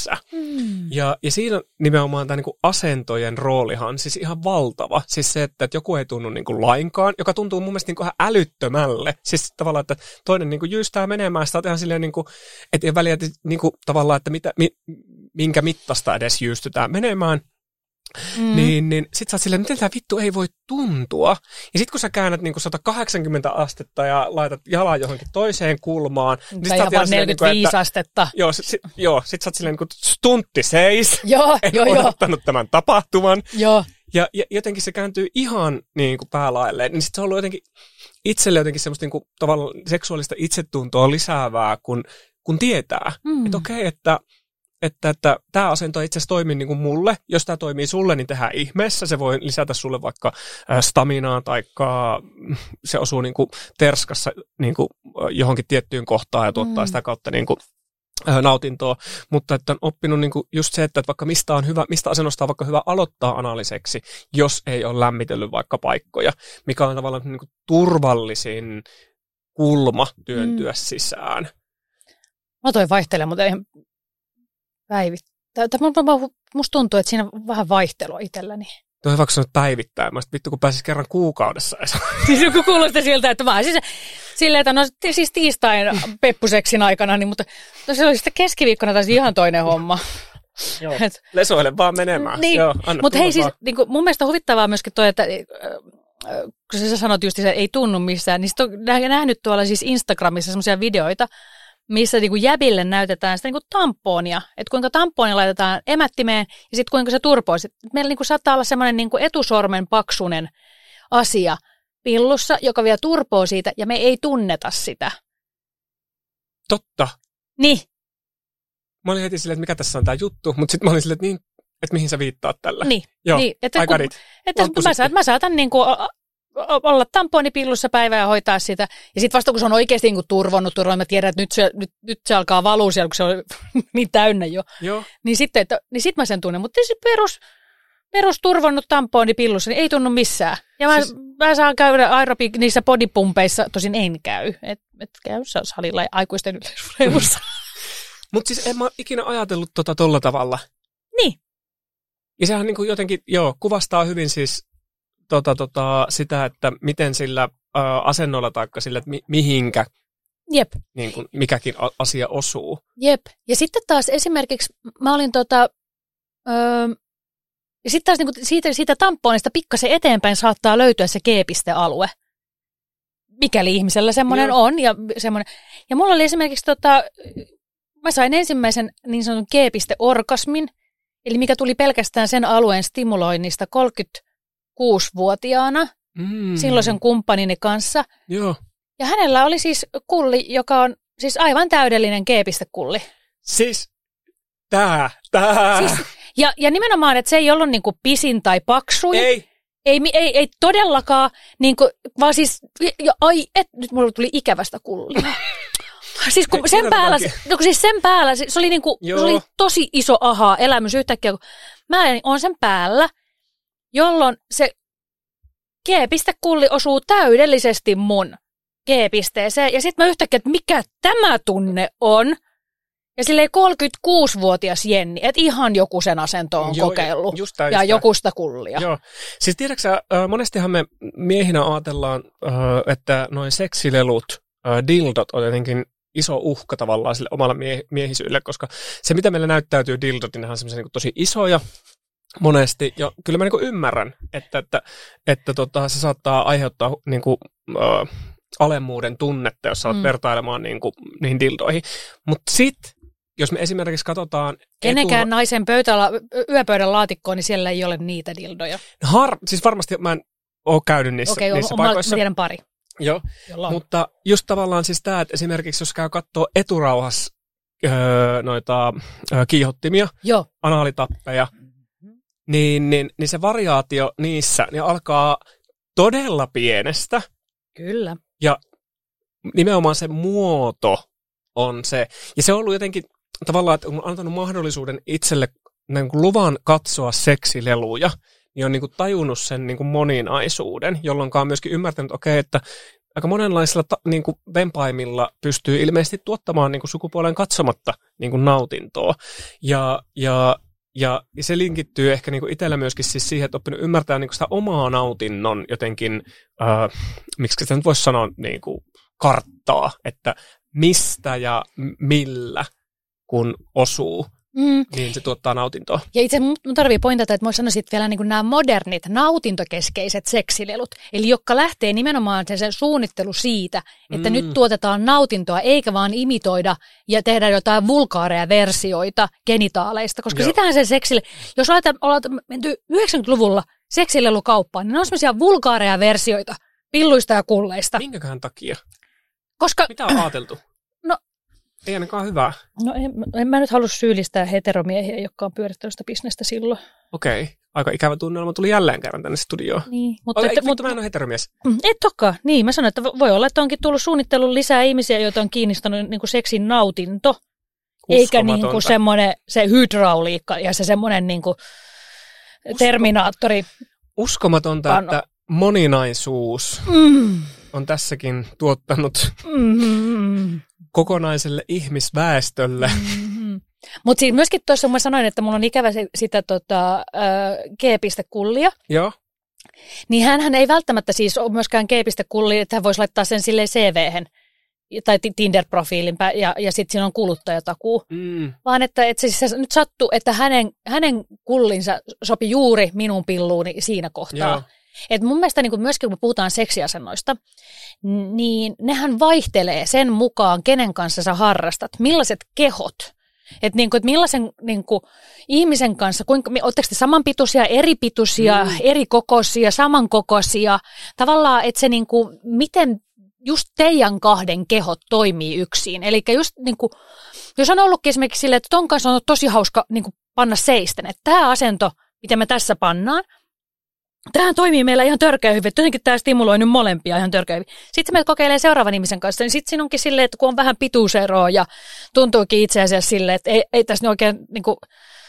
Mm. Ja, ja siinä nimenomaan tämä niin kuin asentojen roolihan siis ihan valtava. Siis se, että, että joku ei tunnu niin kuin lainkaan, joka tuntuu mun mielestä niin kuin ihan älyttömälle. Siis tavallaan, että toinen niin kuin jyystää menemään, sitä on ihan silleen, niin kuin, että ei väliä että, niin kuin, tavallaan, että mitä, mi, minkä mittasta edes jyystytään menemään. Mm. Niin, niin sit sä oot silleen, miten tää vittu ei voi tuntua. Ja sit kun sä käännät niin kuin sata kahdeksankymmentä astetta ja laitat jalan johonkin toiseen kulmaan. Niin tai jopa neljäkymmentäviisi niin kuin, astetta. Joo, sit, joo, sit sä oot silleen niin kuin stuntti seis. Joo, en joo, odottanut jo. tämän tapahtuman. Joo. Ja, ja jotenkin se kääntyy ihan niin kuin päälailleen. Niin sit se on ollut jotenkin itselle jotenkin semmoista niin kuin, tavallaan seksuaalista itsetuntoa lisäävää, kun, kun tietää. Mm. Että okei, okay, että Että, että tämä asento itse asiassa toimii niin kuin mulle. Jos tämä toimii sulle, niin tehdään ihmeessä. Se voi lisätä sulle vaikka staminaa tai se osuu niin kuin terskassa niin kuin johonkin tiettyyn kohtaan ja tuottaa mm. sitä kautta niin kuin nautintoa. Mutta että on oppinut niin kuin just se, että vaikka mistä, on hyvä, mistä asennosta on vaikka hyvä aloittaa analiseksi, jos ei ole lämmitellyt vaikka paikkoja, mikä on tavallaan niin kuin turvallisin kulma työntyä mm. sisään. Mä toin vaihtelemaan, mutta eihän päivittää. Musta tuntuu, että siinä on vähän vaihtelua itselläni. Tuo on vaikka sanonut päivittää. Mä sit, vittu, kun pääsis kerran kuukaudessa. Siis kun kuulostaa siltä, että mä siis silleen, että no siis tiistain peppuseksin aikana, niin, mutta no, se oli sitten keskiviikkona taas ihan toinen homma. Joo, lesoile vaan menemään. Niin, mutta hei siis niin kuin, mun mielestä on huvittavaa myöskin toi, että äh, kun sä sanot just, että ei tunnu missään, niin sit on nähnyt tuolla siis Instagramissa semmoisia videoita, missä niinku jäbille näytetään sitä niinku tamponia, että kuinka tamponi laitetaan emättimeen ja sitten kuinka se turpoisi. Meillä niinku saattaa olla semmoinen niinku etusormen paksunen asia pillussa, joka vielä turpoo siitä ja me ei tunneta sitä. Totta. Niin. Mä olin heti silleen, että mikä tässä on tämä juttu, mutta sitten mä olin silleen, että, niin, että mihin sä viittaat tällä. Niin. Joo, niin. Että I got it. Että mä, saatan, mä saatan niinku olla tamponipillussa päivää ja hoitaa sitä. Ja sitten vasta kun se on oikeasti niin turvonnut, turvonnut, mä tiedän, että nyt se, nyt, nyt se alkaa valua siellä, kun se on niin täynnä jo. Joo. Niin sitten että, niin sit mä sen tunnen. Mutta se perus, perus turvonnut tamponipillussa, niin ei tunnu missään. Ja mä, siis mä saan käydä aerobi niissä bodipumpeissa, tosin en käy. Et, et käy salilla ja aikuisten yleisurheilussa. Mutta siis en mä ikinä ajatellut tota tolla tavalla. Niin. Ja sehän niin kuin jotenkin, joo, kuvastaa hyvin siis Tota, tota, sitä, että miten sillä ä, asennolla tai sillä, että mi, mihinkä Jep. Niin kuin, mikäkin a, asia osuu. Jep. Ja sitten taas esimerkiksi mä olin tota, öö, ja sitten taas niin kuin siitä, siitä tamponista pikkasen eteenpäin saattaa löytyä se G-pistealue, mikäli ihmisellä semmoinen Joo. on. Ja, semmoinen. ja mulla oli esimerkiksi, tota, mä sain ensimmäisen niin sanotun G-pisteorgasmin, eli mikä tuli pelkästään sen alueen stimuloinnista kolmekymmentäkuusivuotiaana mm. silloisen kumppanini kanssa. Joo. Ja hänellä oli siis kulli, joka on siis aivan täydellinen G-pistekulli. Siis tää, tää. Siis, ja, ja nimenomaan, että se ei ollut niinku pisin tai paksuin. Ei. Ei, ei, ei todellakaan, niinku, vaan siis, ja, ai, et, nyt mulla tuli ikävästä kullia. Siis kun sen päällä, no, siis sen päällä, se oli, niinku, se oli tosi iso ahaa elämys yhtäkkiä, kun mä olen sen päällä, jolloin se G-pistekulli osuu täydellisesti mun G-pisteeseen. Ja sitten mä yhtäkkiä, että mikä tämä tunne on. Ja silleen kolmekymmentäkuusivuotias Jenni, että ihan joku sen asento on Joo, kokeillut. Ja, ja joku sitä kullia. Joo. Siis tiedätkö sä, monestihan me miehinä ajatellaan, että noin seksilelut, dildot on jotenkin iso uhka tavallaan sille omalle mie- miehisyydelle, koska se mitä meillä näyttäytyy dildot, niin ne on semmoisia niin tosi isoja monesti. Ja kyllä mä niin ymmärrän, että, että, että tota, se saattaa aiheuttaa niin kuin, äh, alemmuuden tunnetta, jos sä oot mm. vertailemaan niin kuin, niihin dildoihin. Mutta sitten, jos me esimerkiksi katsotaan kenenkään etu... naisen pöytäla, yöpöydän laatikkoon, niin siellä ei ole niitä dildoja. Har... Siis varmasti mä en ole käynyt niissä, Okei, niissä on, paikoissa. Mä tiedän pari. Joo, mutta just tavallaan siis tämä, että esimerkiksi jos käy katsoa eturauhas öö, noita öö, kiihottimia, Joo. anaalitappeja, niin, niin, niin se variaatio niissä niin alkaa todella pienestä. Kyllä. Ja nimenomaan se muoto on se. Ja se on ollut jotenkin tavallaan, että on antanut mahdollisuuden itselle niin kuin luvan katsoa seksileluja, niin on niin kuin tajunnut sen niin kuin moninaisuuden, jolloin on myöskin ymmärtänyt, okei, että aika monenlaisilla ta, niin kuin vempaimilla pystyy ilmeisesti tuottamaan niin kuin sukupuoleen katsomatta niin kuin nautintoa. Ja, ja, ja se linkittyy ehkä niin kuin itsellä myöskin siis siihen, että oppinut ymmärtää niin kuin sitä omaa nautinnon jotenkin, äh, miksi sitä nyt voisi sanoa, niin kuin karttaa, että mistä ja millä kun osuu. Mm. Niin se tuottaa nautintoa. Ja itse mun tarvii pointata, että mä sanoisin vielä niin kuin nämä modernit nautintokeskeiset seksilelut, eli jotka lähtee nimenomaan sen, sen suunnittelu siitä, että mm. nyt tuotetaan nautintoa, eikä vaan imitoida ja tehdä jotain vulgaareja versioita genitaaleista, koska Joo. sitähän se seksille, jos ollaan, ollaan menty yhdeksänkymmentäluvulla seksilelukauppaan, niin ne on sellaisia vulgaareja versioita pilluista ja kulleista. Minkäköhän takia? Koska, mitä on ajateltu? No, ei ainakaan hyvää. No en, en mä nyt halua syyllistää heteromiehiä, jotka on pyörittänyt sitä bisnestä silloin. Okei. Okay. Aika ikävä tunnelma tuli jälleen kerran tänne studioon. Niin. Mutta Olet, mutta mä en ole heteromies. Et toka. Niin, mä sanoin, että voi olla, että onkin tullut suunnittelun lisää ihmisiä, joita on kiinnistänyt niin kuin seksin nautinto. Eikä niin kuin semmoinen se hydrauliikka ja se semmoinen niin kuin terminaattori. Uskomatonta, Pano. Että moninaisuus mm. on tässäkin tuottanut mm-hmm. kokonaiselle ihmisväestölle. Mm-hmm. Mutta siis myöskin tuossa mä sanoin, että mulla on ikävä se, sitä tota, äh, G-kullia. Joo. Niin hänhän ei välttämättä siis ole myöskään G-kullia, että hän voisi laittaa sen silleen C V-hen tai Tinder-profiilin ja, ja sitten siinä on kuluttajatakuu. Mm. Vaan että, että se, se nyt sattuu, että hänen, hänen kullinsa sopi juuri minun pilluuni siinä kohtaa. Joo. Et mun mielestä niin myöskin, kun puhutaan seksiasennoista, niin nehän vaihtelee sen mukaan, kenen kanssa sä harrastat, millaiset kehot. Että niin et millaisen niin kuin, ihmisen kanssa, kuinka, ootteko te samanpituisia, eripituisia, mm. eri kokoisia, samankokoisia. Tavallaan, että se niin kuin, miten just teidän kahden kehot toimii yksin. Eli just niin kuin, jos on ollutkin esimerkiksi silleen, että ton kanssa on tosi hauska niin kuin, panna seisten, että tämä asento, mitä me tässä pannaan, tämähän toimii meillä ihan törkeä hyvin, että jotenkin tämä stimuloi nyt molempia ihan törkeä hyvin. Sitten me kokeilee seuraavan ihmisen kanssa, niin sitten siinä onkin silleen, että kun on vähän pituuseroa ja tuntuukin itse asiassa silleen, että ei, ei tässä oikein, niin kuin,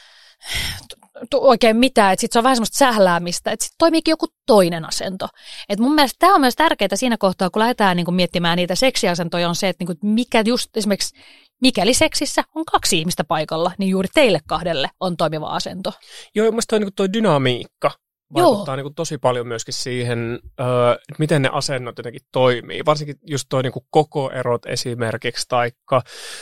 oikein mitään, että sitten se on vähän semmoista sähläämistä, että sitten toimiikin joku toinen asento. Et mun mielestä tämä on myös tärkeää siinä kohtaa, kun lähdetään niin kuin miettimään niitä seksiasentoja, on se, että niin kuin, mikä just esimerkiksi, mikäli seksissä on kaksi ihmistä paikalla, niin juuri teille kahdelle on toimiva asento. Joo, mielestäni toi, niin toi dynamiikka vaikuttaa niin kuin tosi paljon myöskin siihen, että miten ne asennot jotenkin toimii. Varsinkin just toi niin kuin kokoerot esimerkiksi, taikka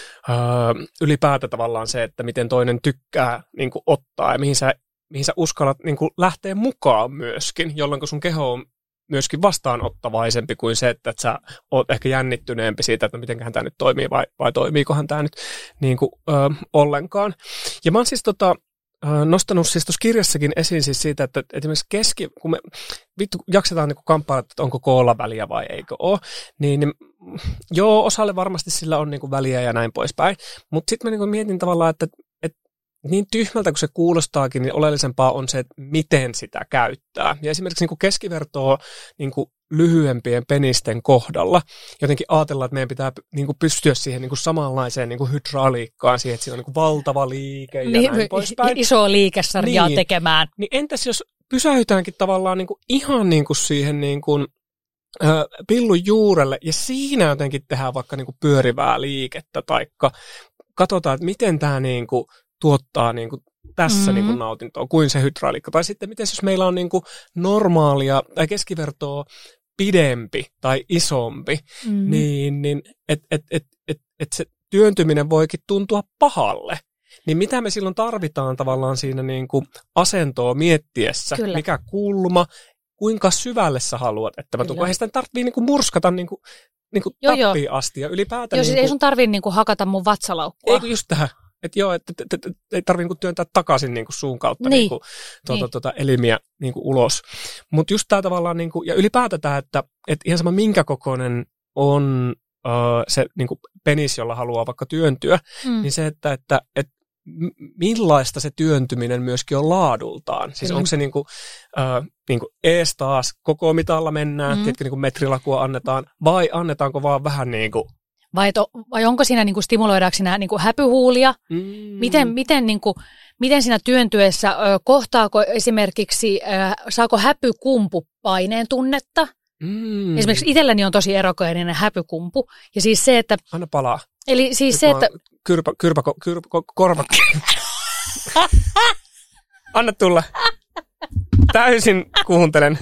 ylipäätään tavallaan se, että miten toinen tykkää niin kuin ottaa ja mihin sä, mihin sä uskallat niin kuin lähteä mukaan myöskin, jolloin sun keho on myöskin vastaanottavaisempi kuin se, että sä oot ehkä jännittyneempi siitä, että mitenköhän tämä nyt toimii vai, vai toimiikohan tämä nyt niin kuin, ö, ollenkaan. Ja mä oon siis tota, nostanut siis tuossa kirjassakin esiin siis siitä, että, että esimerkiksi keski, kun me vittu jaksetaan niin kamppailla, että onko koolla väliä vai eikö ole, niin, niin joo, osalle varmasti sillä on niin kuin väliä ja näin poispäin, mutta sitten mä niin mietin tavallaan, että, että niin tyhmältä kuin se kuulostaakin, niin oleellisempaa on se, että miten sitä käyttää. Ja esimerkiksi niin kuin keskivertoa niin kuin lyhyempien penisten kohdalla jotenkin ajatellaan, että meidän pitää niin kuin pystyä siihen niin kuin samanlaiseen niin kuin hydrauliikkaan, siihen, että siinä on niin kuin valtava liike ja niin, näin poispäin. Isoa liikesarjaa niin, tekemään. Niin entäs jos pysäytäänkin tavallaan niin kuin ihan niin kuin siihen niin kuin, äh, pillun juurelle ja siinä jotenkin tehdään vaikka niin kuin pyörivää liikettä taikka katsotaan, että miten tämä niin kuin tuottaa niin kuin tässä mm-hmm. niin kuin nautintoa kuin se hydrauliikka. Tai sitten miten jos meillä on niin kuin normaalia tai keskivertoa pidempi tai isompi, mm-hmm. niin, niin että et, et, et, et se työntyminen voikin tuntua pahalle. Niin mitä me silloin tarvitaan tavallaan siinä niin kuin asentoa miettiessä, Kyllä. mikä kulma, kuinka syvälle sä haluat, että mä tuun. Ei sitä tarvitse niin kuin murskata niin kuin, niin kuin tappiin asti ja ylipäätään. Joo, siis niin kuin, ei sun tarvitse niin kuin hakata mun vatsalaukkua. Ei just tähän. Että joo, että et, et, et, ei tarvitse niinku työntää takaisin niinku suun kautta niin. niinku, tuota, niin. tuota, elimiä niinku ulos. Mutta just tämä tavallaan, niinku, ja ylipäätään tämä, että et ihan sama minkä kokoinen on uh, se niinku penis, jolla haluaa vaikka työntyä, mm. niin se, että, että et, millaista se työntyminen myöskin on laadultaan. Siis mm. onko se niinku, uh, niinku ees taas koko mitalla mennään, mm. tiedätkö, niinku metrilakua annetaan, vai annetaanko vaan vähän niinku Vai, to, vai onko siinä, niin kuin, stimuloidaanko siinä niin kuin häpyhuulia? Mm. Miten, miten, niin kuin, miten siinä työntyessä ö, kohtaako esimerkiksi, ö, saako häpykumpu paineen tunnetta? Mm. Esimerkiksi itselläni on tosi erokoinen häpykumpu. Ja siis se, että... Anna palaa. Eli siis Nyt se, että... Kyrpä, kyrpä, kyrpä, korva... Anna tulla. Täysin kuuntelen.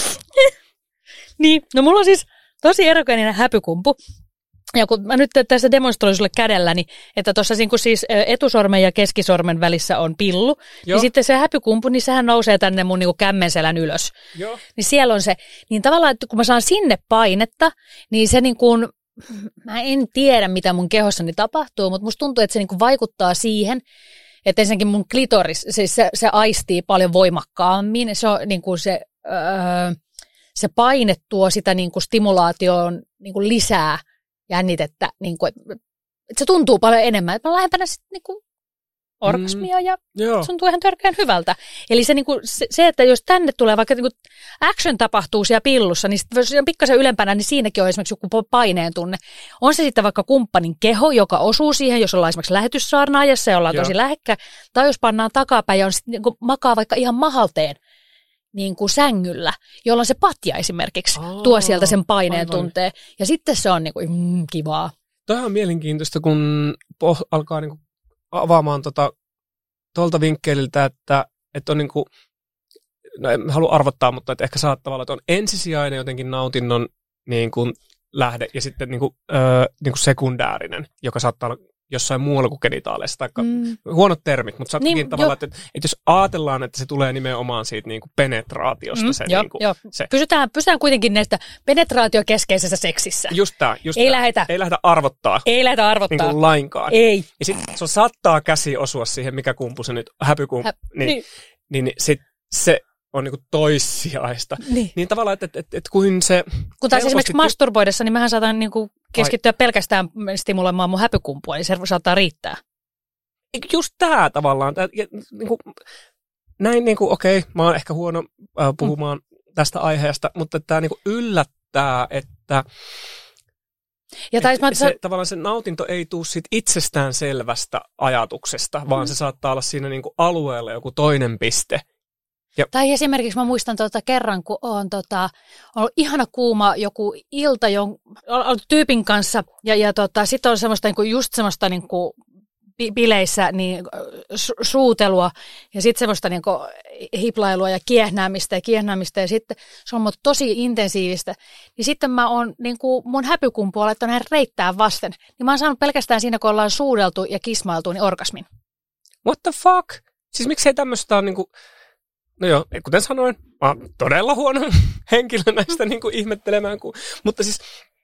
Niin, no mulla on siis tosi erokoinen häpykumpu. Ja kun mä nyt tässä demonstroin sulle kädelläni, että tuossa siis etusormen ja keskisormen välissä on pillu, Joo. niin sitten se häpykumpu, niin sehän nousee tänne mun niinku kämmenselän ylös. Joo. Niin siellä on se. Niin tavallaan, että kun mä saan sinne painetta, niin se niin kuin, mä en tiedä mitä mun kehossani tapahtuu, mutta musta tuntuu, että se niin kuin vaikuttaa siihen, että ensinnäkin mun klitoris, se, se, se aistii paljon voimakkaammin, se on niin kuin se... Öö, se paine tuo sitä niin kuin stimulaatioon niin kuin lisää jännitettä, niin kuin, että se tuntuu paljon enemmän, että mä lähempänä sitten niin kuin orgasmia ja mm, se tuntuu ihan törkeän hyvältä. Eli se, niin kuin, se, se, että jos tänne tulee vaikka niin kuin action tapahtuu siellä pillussa, niin sitten jos on pikkasen ylempänä, niin siinäkin on esimerkiksi joku paineen tunne. On se sitten vaikka kumppanin keho, joka osuu siihen, jos ollaan esimerkiksi lähetyssaarnaajassa ja ollaan Joo. tosi lähekkä, tai jos pannaan takapäin ja on sitten niin kuin makaa vaikka ihan mahalteen, niin kuin sängyllä, jolloin se patja esimerkiksi Aa, tuo sieltä sen paineen aivan. tunteen. Ja sitten se on niin kuin, mm, kivaa. Tämä on mielenkiintoista, kun poh- alkaa niin kuin avaamaan tuolta tota, vinkkeliltä, että, että on niin kuin, no en halua arvottaa, mutta että ehkä saattaa olla, että on ensisijainen jotenkin nautinnon niin kuin lähde ja sitten niin kuin, öö, niin kuin sekundäärinen, joka saattaa olla jossain muualla kuin genitaaleissa, tai mm. huonot termit, mutta saattaa niin, tavallaan, että, että jos ajatellaan, että se tulee nimenomaan siitä niin kuin penetraatiosta. Mm, se, jo, niin kuin, jo. se. Pysytään, pysytään kuitenkin näistä penetraatiokeskeisessä seksissä. Just tämä. Just ei, tää. Lähetä, ei lähdetä arvottaa. Ei lähdetä arvottaa. Niin kuin lainkaan. Ei. Ja sitten se saattaa käsi osua siihen, mikä kumpu se nyt, häpykumpu, Häp, niin, niin. niin, niin sit se on niinku toissijaista. Niin. niin tavallaan, että et, et, et kuin se... Kun taas esimerkiksi ty- masturboidessa, niin mähän saatan niinku keskittyä Ai. pelkästään stimuloimaan mun häpykumpua, niin se saattaa riittää. Just tää tavallaan. Tää, ja, niinku, näin niinku, okei, okay, mä oon ehkä huono äh, puhumaan mm. tästä aiheesta, mutta tää niinku yllättää, että... Ja et, mä, se, se, tavallaan se nautinto ei tule siitä itsestään selvästä ajatuksesta, mm. vaan se saattaa olla siinä niinku alueella joku toinen piste. Ja. Tai esimerkiksi mä muistan tota kerran, kun on tota, ollut ihana kuuma joku ilta jon, ollut tyypin kanssa ja, ja tota, sitten on semmoista niinku, just semmoista niinku, bileissä niin, su- suutelua ja sitten semmoista niinku, hiplailua ja kiehnäämistä ja kiehnäämistä ja sitten se on ollut tosi intensiivistä. Ja sitten mä oon niinku, mun häpykumpua laittanut hänen reittään vasten. Niin mä oon saanut pelkästään siinä, kun ollaan suudeltu ja kismailtu, niin orgasmin. What the fuck? Siis miksei tämmöistä on niinku... No joo, kuten sanoin, mä oon todella huono henkilö näistä niin kuin ihmettelemään. Kun, mutta siis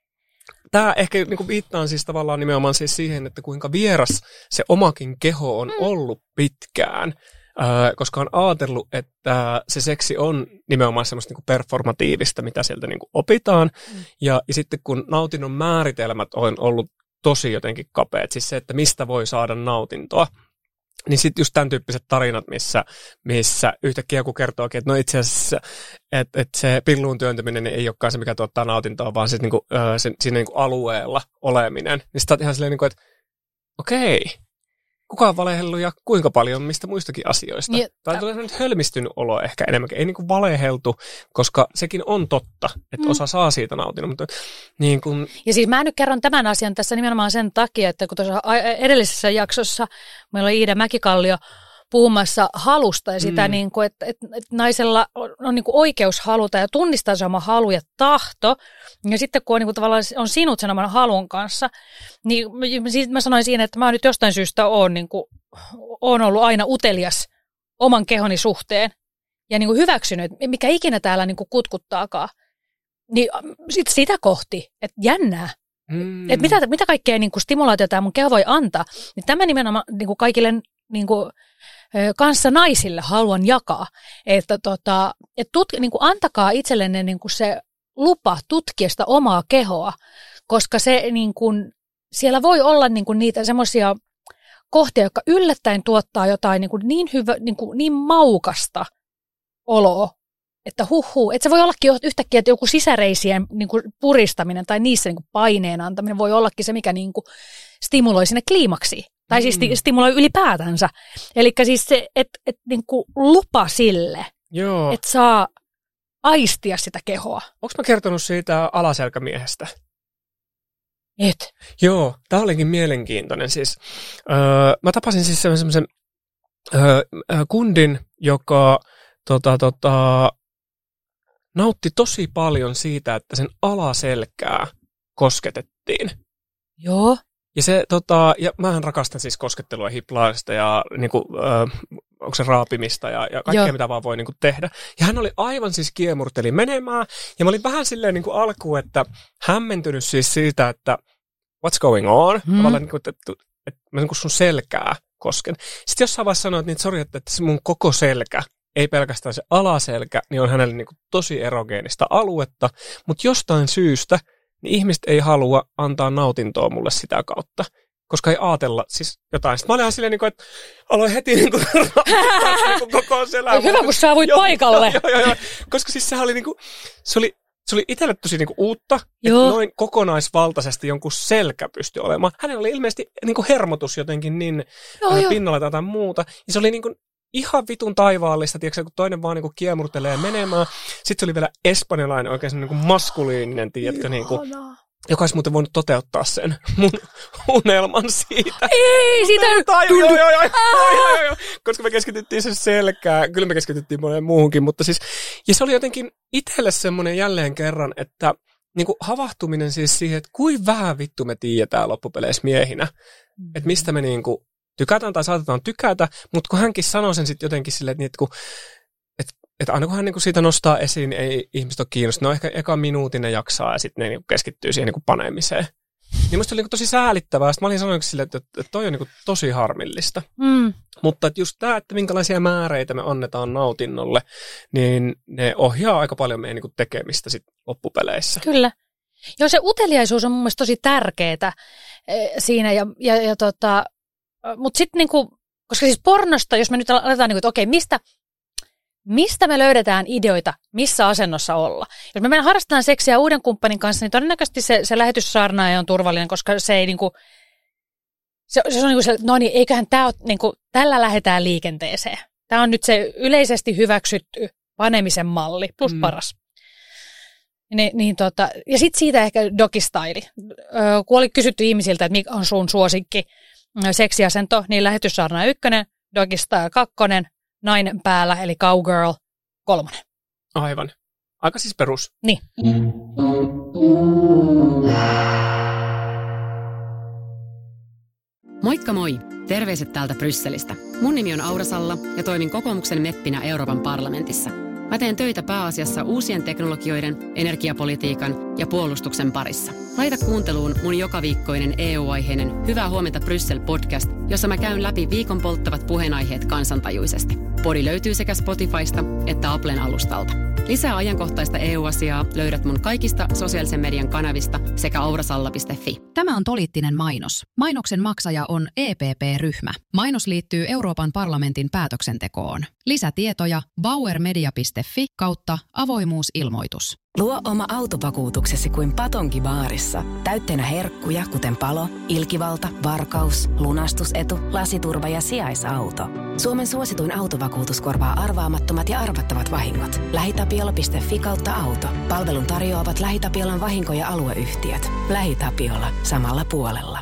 tämä ehkä niin kuin viittaan siis tavallaan nimenomaan siis siihen, että kuinka vieras se omakin keho on ollut pitkään. Äh, koska on ajatellut, että se seksi on nimenomaan semmoista niin kuin performatiivista, mitä sieltä niin kuin opitaan. Mm. Ja, ja sitten kun nautinnon määritelmät on ollut tosi jotenkin kapeat, siis se, että mistä voi saada nautintoa. Niin sitten just tämän tyyppiset tarinat, missä, missä yhtäkkiä joku kertookin, että no itse asiassa, että, että se pilluun työntäminen ei olekaan se, mikä tuottaa nautintoa, vaan siis niinku, sen, siinä niinku alueella oleminen. Niin sitten ihan silleen, että okei, kuka on valehellut ja kuinka paljon mistä muistakin asioista. Ja, tai tulee nyt hölmistynyt olo ehkä enemmänkin. Ei niinku valeheltu, koska sekin on totta, että mm. osa saa siitä nautinnon. Mutta niin kun... Ja siis mä nyt kerron tämän asian tässä nimenomaan sen takia, että kun tuossa edellisessä jaksossa meillä oli Iida Mäkikallio puhumassa halusta ja sitä, mm. niin kuin, että, että, että naisella on, on niin kuin oikeus haluta ja tunnistaa se oma halu ja tahto. Ja sitten kun on, niin kuin, tavallaan on sinut sen oman halun kanssa, niin siis mä sanoin siinä, että mä nyt jostain syystä oon, niin kuin, oon ollut aina utelias oman kehoni suhteen ja niin kuin hyväksynyt, mikä ikinä täällä niin kuin kutkuttaakaan. Niin sit sitä kohti, että jännää. Mm. Että mitä, mitä kaikkea niin kuin stimulaatiota tämä mun keho voi antaa. Niin tämä nimenomaan niin kuin kaikille... Niin kuin, kanssa naisille haluan jakaa, että tota, et tut, niin kuin antakaa itsellenne niin kuin se lupa tutkia sitä omaa kehoa, koska se, niin kuin, siellä voi olla niin kuin niitä semmoisia kohtia, jotka yllättäen tuottaa jotain niin, kuin niin, hyvä, niin, kuin niin maukasta oloa, että huhhuh, että se voi ollakin yhtäkkiä, että joku sisäreisien niin kuin puristaminen tai niissä niin kuin paineen antaminen voi ollakin se, mikä niin kuin stimuloi sinne kliimaksiin. Tai siis mm. stimuloi ylipäätänsä. Eli siis se, että et, niinku lupa sille, että saa aistia sitä kehoa. Onko mä kertonut siitä alaselkämiehestä? Et. Joo, tää olikin mielenkiintoinen. Siis, öö, mä tapasin siis semmoisen öö, kundin, joka tota, tota, nautti tosi paljon siitä, että sen alaselkää kosketettiin. Joo. Ja, se, tota, ja mähän rakastan siis koskettelua, hiplaista ja niinku, öö, onko se raapimista ja, ja kaikkea, Joo. mitä vaan voi niinku tehdä. Ja hän oli aivan siis kiemurteli menemään. Ja mä olin vähän silleen niinku alkuun, että hämmentynyt siis siitä, että what's going on? Hmm. Tavallaan, niinku, että, että, että mä niinku sun selkää kosken. Sitten jossain vaiheessa sanoin, että, sorry, että, että se mun koko selkä, ei pelkästään se alaselkä, niin on hänelle niinku tosi erogeenista aluetta. Mutta jostain syystä niin ihmiset ei halua antaa nautintoa mulle sitä kautta, koska ei ajatella siis jotain. Sitten mä olin ihan silleen, että aloin heti niin kuin, niin koko selän. Hyvä, kun saavuit joo, paikalle. Joo, joo, joo, koska siis sehän oli, niin kuin, se oli, se oli itselle tosi niin kuin uutta, joo. että noin kokonaisvaltaisesti jonkun selkä pystyi olemaan. Hänellä oli ilmeisesti niin kuin hermotus jotenkin niin joo, äh, pinnalla tai jotain muuta. Ja se oli niin kuin ihan vitun taivaallista, tiedätkö, kun toinen vaan niinku kiemurtelee menemään. Sitten se oli vielä espanjalainen, oikein semmoinen niinku maskuliininen, tiedätkö, niinku, joka olisi muuten voinut toteuttaa sen mun unelman siitä. Ei, siitä ei tullut. Koska me keskityttiin sen selkään, kyllä me keskityttiin moneen muuhunkin, mutta siis, ja se oli jotenkin itselle semmoinen jälleen kerran, että niinku havahtuminen siis siihen, että kuin vähän vittu me tiedetään loppupeleissä miehinä, mm. että mistä me niinku tykätään tai saatetaan tykätä, mutta kun hänkin sanoi sen sitten jotenkin silleen, että, että, että, että aina kun hän niin kuin siitä nostaa esiin, niin ei ihmiset ole kiinnostunut. No ehkä eka minuutin ne jaksaa ja sitten ne niin keskittyy siihen niin panemiseen. Niin musta oli niin tosi säälittävää. Sitten mä olin sanonut silleen, että, että toi on niin tosi harmillista. Mm. Mutta että just tämä, että minkälaisia määreitä me annetaan nautinnolle, niin ne ohjaa aika paljon meidän niin tekemistä sit loppupeleissä. Kyllä. Joo, se uteliaisuus on mun mielestä tosi tärkeää siinä ja, ja, ja tota... Mutta sitten niinku, koska siis pornosta, jos me nyt aletaan niinku, että okei, mistä, mistä me löydetään ideoita, missä asennossa olla. Jos me mennään harrastetaan seksiä uuden kumppanin kanssa, niin todennäköisesti se, se lähetyssaarnaaja on turvallinen, koska se ei niinku, se, se on niinku se, no niin, eiköhän tää ole, niinku, tällä lähdetään liikenteeseen. Tämä on nyt se yleisesti hyväksytty panemisen malli, plus mm. paras. Ni, niin tota, ja sitten siitä ehkä dogistyle. Öö, kun oli kysytty ihmisiltä, että mikä on sun suosikki seksiasento, niin lähetyssaarnaaja ykkönen, dogistyle kakkonen, nainen päällä, eli cowgirl kolmonen. Aivan. Aika siis perus. Niin. Moikka moi! Terveiset täältä Brysselistä. Mun nimi on Aura Salla ja toimin kokoomuksen meppinä Euroopan parlamentissa. Mä teen töitä pääasiassa uusien teknologioiden, energiapolitiikan ja puolustuksen parissa. Laita kuunteluun mun jokaviikkoinen E U-aiheinen Hyvää huomenta Bryssel-podcast, jossa mä käyn läpi viikon polttavat puheenaiheet kansantajuisesti. Podi löytyy sekä Spotifysta että Applen alustalta. Lisää ajankohtaista E U-asiaa löydät mun kaikista sosiaalisen median kanavista sekä aurasalla piste fi. Tämä on poliittinen mainos. Mainoksen maksaja on E P P-ryhmä. Mainos liittyy Euroopan parlamentin päätöksentekoon. Lisätietoja bauermedia piste fi kautta avoimuusilmoitus. Luo oma autovakuutuksesi kuin Patonki baarissa. Täytteenä herkkuja, kuten palo, ilkivalta, varkaus, lunastusetu, lasiturva ja sijaisauto. Suomen suosituin autovakuutus korvaa arvaamattomat ja arvattavat vahingot. lähitapiola piste fi kautta auto. Palvelun tarjoavat LähiTapiolan vahinko- ja alueyhtiöt. LähiTapiola. Samalla puolella.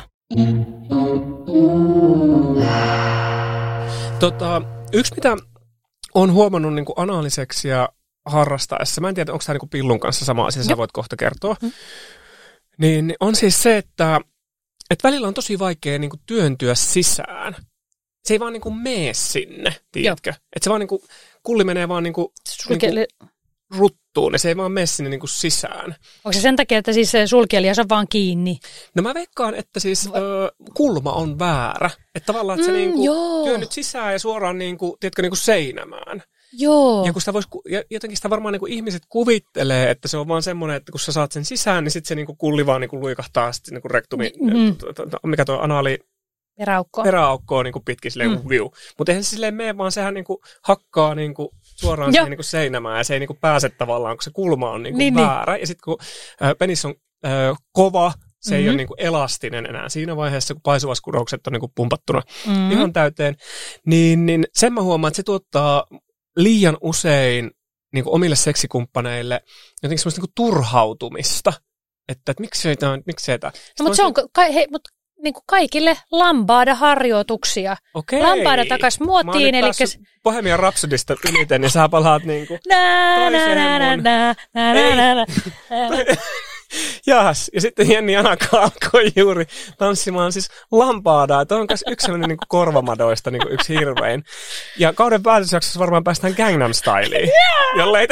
Tota, yksi mitä on huomannut niin kuin anaaliseksiä harrastaessa, mä en tiedä, onko tämä niin kuin pillun kanssa sama asia, sä voit kohta kertoa, mm. niin on siis se, että, että välillä on tosi vaikea niin kuin työntyä sisään. Se ei vaan niin kuin mene sinne, tiedätkö? Että se vaan niin kuin, kulli menee vaan niin kuin, niin kuin ruttuun, ja se ei vaan mene sinne niin kuin sisään. Onko se sen takia, että siis se sulkielias on vaan kiinni? No mä veikkaan, että siis ö, kulma on väärä. Että tavallaan, että mm, se niin kuin työnnyt sisään ja suoraan niin kuin, tiedätkö, niin kuin seinämään. Joo. Ja kun sitä vois, jotenkin sitä varmaan niin kuin ihmiset kuvittelee, että se on vaan semmoinen, että kun sä saat sen sisään, niin sitten se niin kuin kulli vaan niin kuin luikahtaa sitten niin kuin rektumi, mm-hmm. mikä tuo anaali, peräaukko, peräaukko on niin kuin pitkin silleen mm. viu. Mutta eihän se silleen mene, vaan sehän niin kuin hakkaa niin kuin suoraan siihen niin kuin seinämään ja se ei niin kuin pääse tavallaan, kun se kulma on niin kuin niin, väärä. Niin. Ja sitten kun äh, penis on äh, kova, se mm-hmm. ei ole niin kuin elastinen enää siinä vaiheessa, kun paisuvaskudokset on niin kuin pumpattuna mm-hmm. ihan täyteen, niin, niin sen mä huomaan, että se tuottaa liian usein niin kuin omille seksikumppaneille jotenkin semmoista niin kuin turhautumista. Että, että miksi tämä on, miksi tämä. No, mutta se on, ka- hei, mut, niin kuin kaikille lambada-harjoituksia. Okei. Lambada takas muotiin. Mä oon nyt Eli... Bohemian Rhapsodista yliten, niin sä palaat niin kuin Nää, nää, nää, nää, nää, nää, nää, nää. Jaas, ja sitten Jenni Anaka alkoi juuri tanssimaan siis lampaadaa. Tämä on myös yksi sellainen niin kuin korvamadoista niin kuin yksi hirvein. Ja kauden päätösjaksossa varmaan päästään Gangnam Styleen, yeah! jollei...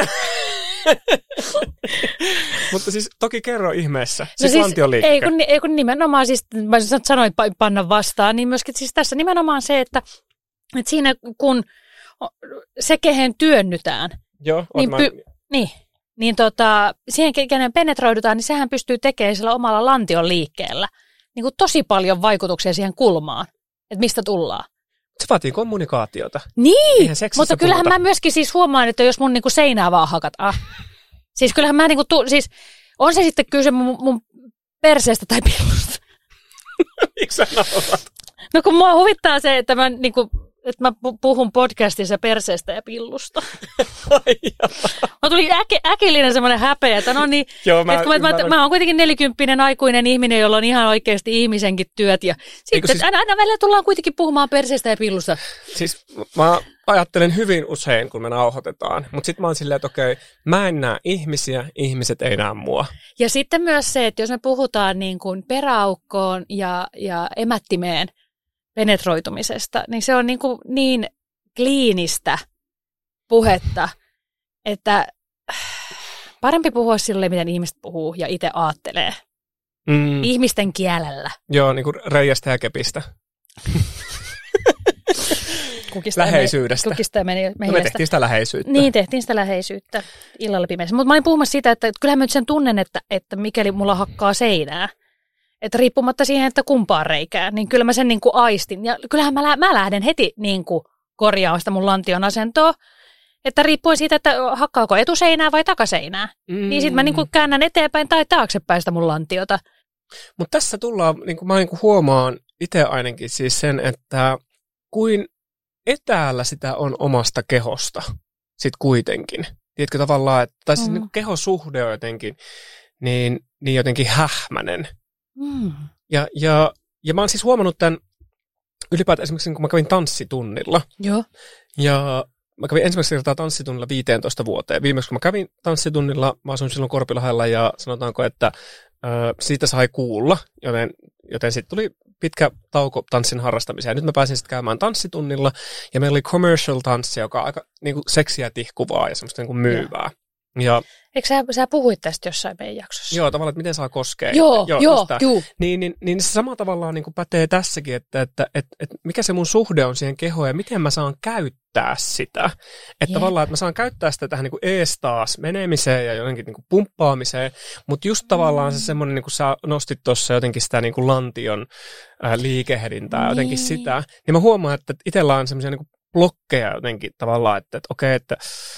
Mutta siis toki kerro ihmeessä. Siis, no siis ei, kun, ei kun nimenomaan, siis mä sanoin panna vastaan, niin myöskin siis tässä nimenomaan se, että, että siinä kun se kehen työnnytään, Joo, niin, mä... py, niin, niin tota, siihen kenen penetroidutaan, niin sehän pystyy tekemään sillä omalla lantion liikkeellä niin kuin tosi paljon vaikutuksia siihen kulmaan, että mistä tullaan. Se vaatii kommunikaatiota. Niin, mutta kyllähän puhuta. Mä myöskin siis huomaan, että jos mun niinku seinää vaan hakataan. Siis kyllähän mä niinku, tu- siis on se sitten kyse mun, mun perseestä tai pillusta. Miksi sä naurat? No kun mua huvittaa se, että mä, niinku, että mä puhun podcastissa perseestä ja pillusta. Mä tuli äk- äkillinen semmoinen häpeä, että no niin, Joo, mä, että mä, mä, mä oon kuitenkin nelikymppinen aikuinen ihminen, jolla on ihan oikeasti ihmisenkin työt. Ja sitten siis, aina, aina välillä tullaan kuitenkin puhumaan perseestä ja pillusta. Siis mä ajattelen hyvin usein, kun me nauhoitetaan, mutta sitten mä oon silleen, että okei, mä en näe ihmisiä, ihmiset ei näe mua. Ja sitten myös se, että jos me puhutaan niin kuin peräaukkoon ja, ja emättimeen penetroitumisesta, niin se on niin, kuin niin kliinistä puhetta, että parempi puhua silleen, miten ihmiset puhuu ja itse aattelee. Mm. Ihmisten kielellä. Joo, niin kuin reiästä ja kepistä. Kukista läheisyydestä. Me, kukista meni, no me tehtiin sitä läheisyyttä. Niin, tehtiin sitä läheisyyttä illalla pimeässä. Mutta mä olin puhumassa sitä, että kyllähän mä nyt sen tunnen, että, että mikäli mulla hakkaa seinää, että riippumatta siihen, että kumpaan reikään, niin kyllä mä sen niin kuin aistin. Ja kyllähän mä, mä lähden heti niin kuin korjaamaan sitä mun lantion asentoa, että riippuen siitä, että hakkaako etuseinää vai takaseinää. Mm. Niin sitten mä niin kuin käännän eteenpäin tai taaksepäin sitä mun lantiota. Mutta tässä tullaan, niin kuin mä niin kuin huomaan itse ainakin siis sen, että kuin etäällä sitä on omasta kehosta sit kuitenkin. Tiedätkö tavallaan, että, tai siis mm. niin kuin kehosuhde on jotenkin niin, niin jotenkin hähmänen. Mm. Ja, ja, ja mä oon siis huomannut tämän ylipäätään esimerkiksi, kun mä kävin tanssitunnilla. Joo. Ja mä kävin ensimmäistä kertaa tanssitunnilla viisitoista vuoteen. Viimeksi kun mä kävin tanssitunnilla, mä asuin silloin Korpilahdella ja sanotaanko, että ö, siitä sai kuulla, joten, joten sitten tuli pitkä tauko tanssin harrastamiseen. Ja nyt mä pääsin sitten käymään tanssitunnilla ja meillä oli commercial tanssia, joka on aika niin kuin seksiä tihkuvaa ja semmoista niin kuin myyvää. Ja eikö sä, sä puhuit tästä jossain meidän jaksossa? Joo, tavallaan, että miten saa koskea. Joo, joo, joo. joo. Niin, niin, niin se sama tavallaan niin kuin pätee tässäkin, että, että, että, että mikä se mun suhde on siihen kehoon ja miten mä saan käyttää sitä. Että yeah. tavallaan, että mä saan käyttää sitä tähän niin kuin ees taas menemiseen ja jotenkin niin kuin pumppaamiseen, mutta just tavallaan mm. se semmoinen, niin kuin sä nostit tuossa jotenkin sitä niin kuin lantion ää, liikehdintää, niin. jotenkin sitä. Niin mä huomaan, että itsellä on semmoisia niin kuin blokkeja jotenkin tavallaan, että, että okei, okay, että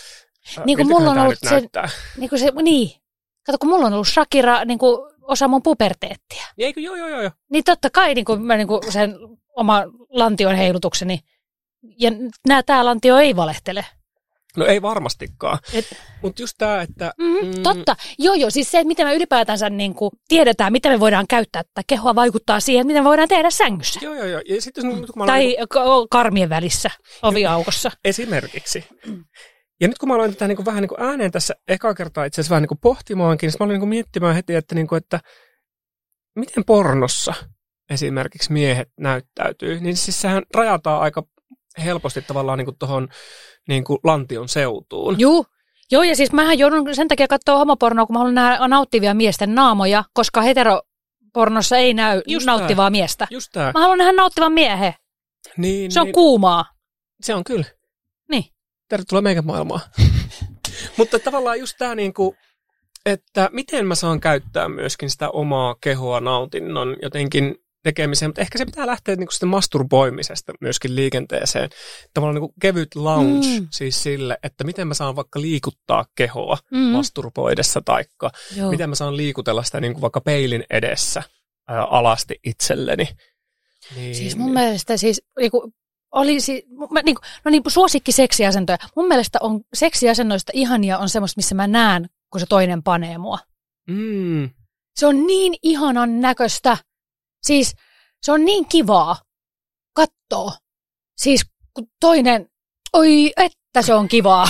niin kuin mulla on ollut se, niin kuin se, niin. Kato, kun mulla on ollut Shakira niin kuin osa mun puberteettia. Eikö, joo, joo, joo. Niin totta kai niin kuin mä niin kuin sen oma lantion heilutukseni, ja nää, tää lantio ei valehtele. No ei varmastikaan. Mutta just tää, että Mm-hmm, mm, totta. Joo, joo. Siis se, että miten me ylipäätänsä niin kuin tiedetään, mitä me voidaan käyttää, että kehoa vaikuttaa siihen, mitä me voidaan tehdä sängyssä. Joo, joo, joo. Ja sitten, kun mä tai aloin... karmien välissä, oviaukossa. Esimerkiksi. Ja nyt kun mä aloin tätä niin kuin vähän niin kuin ääneen tässä eka kertaa itse asiassa vähän niin kuin pohtimaankin, niin mä aloin niin kuin miettimään heti, että, niin kuin, että miten pornossa esimerkiksi miehet näyttäytyy, niin siis sehän rajataan aika helposti tavallaan niin kuin tuohon niin kuin lantion seutuun. Joo. Joo, ja siis mähän joudun sen takia katsoa homopornoa, kun mä haluan nähdä nauttivia miesten naamoja, koska heteropornossa ei näy just nauttivaa tää. miestä. Just tää. Mä haluan nähdä nauttivan miehen. Niin, se on niin. kuumaa. Se on kyllä. Niin. Tervetuloa meikän maailmaan. Mutta tavallaan just tämä, niinku, että miten mä saan käyttää myöskin sitä omaa kehoa nautinnon jotenkin tekemiseen, mutta ehkä se pitää lähteä niinku sitten masturboimisesta myöskin liikenteeseen. Tavallaan niinku kevyt lounge mm. siis sille, että miten mä saan vaikka liikuttaa kehoa mm. masturboidessa taikka Joo. miten mä saan liikutella sitä niinku vaikka peilin edessä ää, alasti itselleni. Niin, siis mun niin. mielestä siis niinku olisi, mä, niin kuin, no niin, suosikki seksiasentoja. Mun mielestä on seksiasennoista ihania on semmoista, missä mä näen, kun se toinen panee mua. Mm. Se on niin ihanan näköistä. Siis se on niin kivaa kattoo. Siis kun toinen, oi että se on kivaa.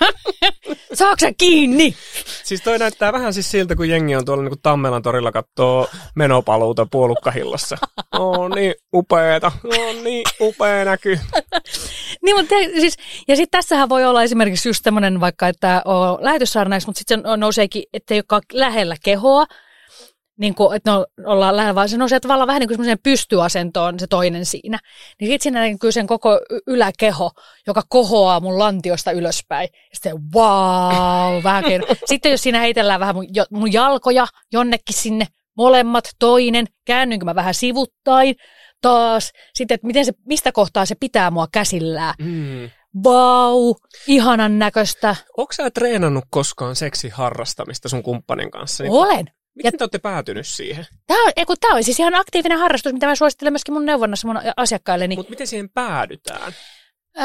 Saatko sä kiinni? Siis toi näyttää vähän siis siltä, kun jengi on tuolla niin kuin Tammelan torilla kattoo menopaluuta puolukkahillassa. Oo niin upeeta, oo niin upea näky. Niin, mutta siis, ja sitten tässähän voi olla esimerkiksi just tämmöinen vaikka, että on lähetyssaarnaiksi, mutta sitten se nouseekin, että ei olekaan lähellä kehoa. Niin kuin, että no, ollaan lähellä, vaan se nousee tavallaan vähän niin kuin semmoiseen pystyasentoon se toinen siinä. Niin sitten siinä näkyy sen koko yläkeho, joka kohoaa mun lantiosta ylöspäin. Ja sitten wow, vähän keino. Sitten jos siinä heitellään vähän mun, mun jalkoja jonnekin sinne, molemmat, toinen, käännynkö mä vähän sivuttain, taas. Sitten, että miten se, mistä kohtaa se pitää mua käsillään. Mm. Vau, ihanan näköistä. Onko sä treenannut koskaan seksiharrastamista sun kumppanin kanssa? Niin Olen. Miten te olette päätynyt siihen? Tämä on, eiku, tämä on siis ihan aktiivinen harrastus, mitä mä suosittelen myöskin mun neuvonnassa mun asiakkaille. Mutta miten siihen päädytään? Öö,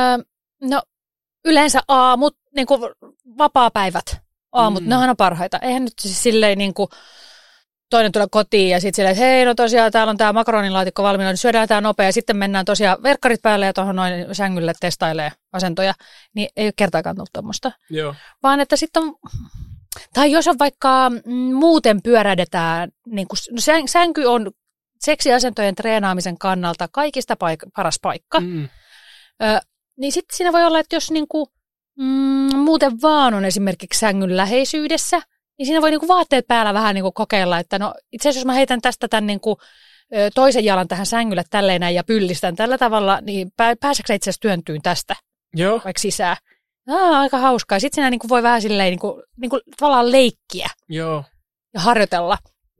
no yleensä aamut, niin kuin vapaapäivät, aamut, mm. nehän on parhaita. Eihän nyt siis silleen niin kuin toinen tulee kotiin ja sitten silleen, että hei no tosiaan täällä on tämä makaronilaatikko valmiina, niin syödään tämä nopea ja sitten mennään tosiaan verkkarit päälle ja tuohon noin sängylle testailee asentoja. Niin ei ole kertaakaan tullut tuommoista. Joo. Vaan että sitten on... Tai jos on vaikka mm, muuten pyörähdetään, niin kun, no sänky on seksiasentojen treenaamisen kannalta kaikista paik- paras paikka, mm. Ö, niin sitten siinä voi olla, että jos niin kun, mm, muuten vaan on esimerkiksi sängyn läheisyydessä, niin siinä voi niin kun vaatteet päällä vähän niin kun kokeilla, että no itse asiassa jos mä heitän tästä tämän niin kun, ö, toisen jalan tähän sängylle tälleen näin ja pyllistän tällä tavalla, niin pää- pääseekö itse asiassa työntyyn tästä Joo. vaikka sisään? Ah, aika hauskaa. Sitten siinä niinku voi vähän silleen niinku, niinku tavallaan leikkiä Joo. ja harjoitella.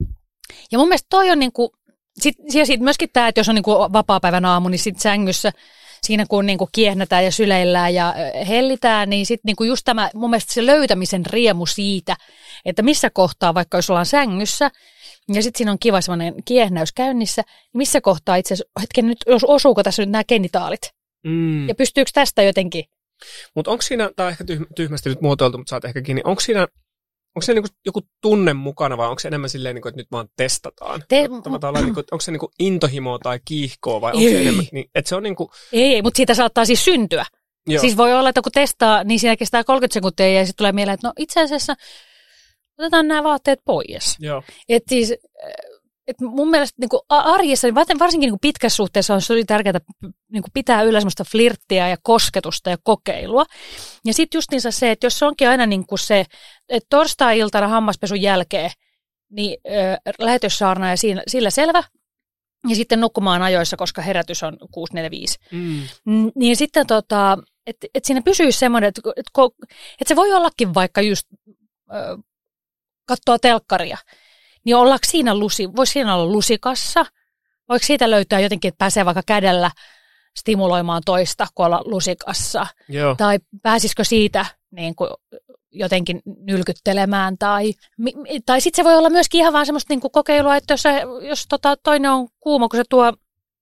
Ja mun mielestä toi on niinku, sit, ja sit myöskin tämä, että jos on niinku vapaapäivän aamu, niin sit sängyssä siinä kun niinku kiehnätään ja syleillään ja hellitään, niin sitten niinku just tämä mun mielestä se löytämisen riemu siitä, että missä kohtaa, vaikka jos ollaan sängyssä, ja sitten siinä on kiva semmoinen kiehnäys käynnissä, niin missä kohtaa itse asiassa, hetken nyt, osuuko tässä nyt nämä genitaalit? Mm. Ja pystyykö tästä jotenkin? Mutta onko siinä, tämä on ehkä tyhmästi nyt muotoiltu, mutta saat ehkä kiinni, onko siinä, onko siinä niinku joku tunne mukana vai onko se enemmän silleen, niinku, että nyt vaan testataan? Te... Niinku, onko se niinku intohimoa tai kiihkoa vai onko se enemmän, niin, että se on niinku... Ei, mutta siitä saattaa siis syntyä. Joo. Siis voi olla, että kun testaa, niin siinä kestää kolmekymmentä sekuntia ja sitten tulee mieleen, että no itse asiassa otetaan nämä vaatteet pois. Joo. Että siis... Et mun mielestä niin kuin arjessa, varsinkin niin kuin pitkässä suhteessa on oli tärkeää niin kuin pitää yllä semmoista flirttiä ja kosketusta ja kokeilua. Ja sitten justiinsa se, että jos se onkin aina niin kuin se, että torstai-iltana hammaspesun jälkeen, niin äh, lähetyssaarna ja siinä, sillä selvä. Ja sitten nukkumaan ajoissa, koska herätys on kuusi neljäkymmentäviisi. Mm. Niin sitten tota, että et siinä pysyisi semmoinen, että et, et se voi ollakin vaikka just äh, katsoa telkkaria. Niin ollaanko siinä lusi, voisi siinä olla lusikassa? Voiko siitä löytää jotenkin, että pääsee vaikka kädellä stimuloimaan toista, kun olla lusikassa? Joo. Tai pääsisikö siitä niin kuin jotenkin nylkyttelemään? Tai, tai sitten se voi olla myöskin ihan vaan semmoista niin kuin kokeilua, että jos, se, jos tota, toinen on kuuma, kun se tuo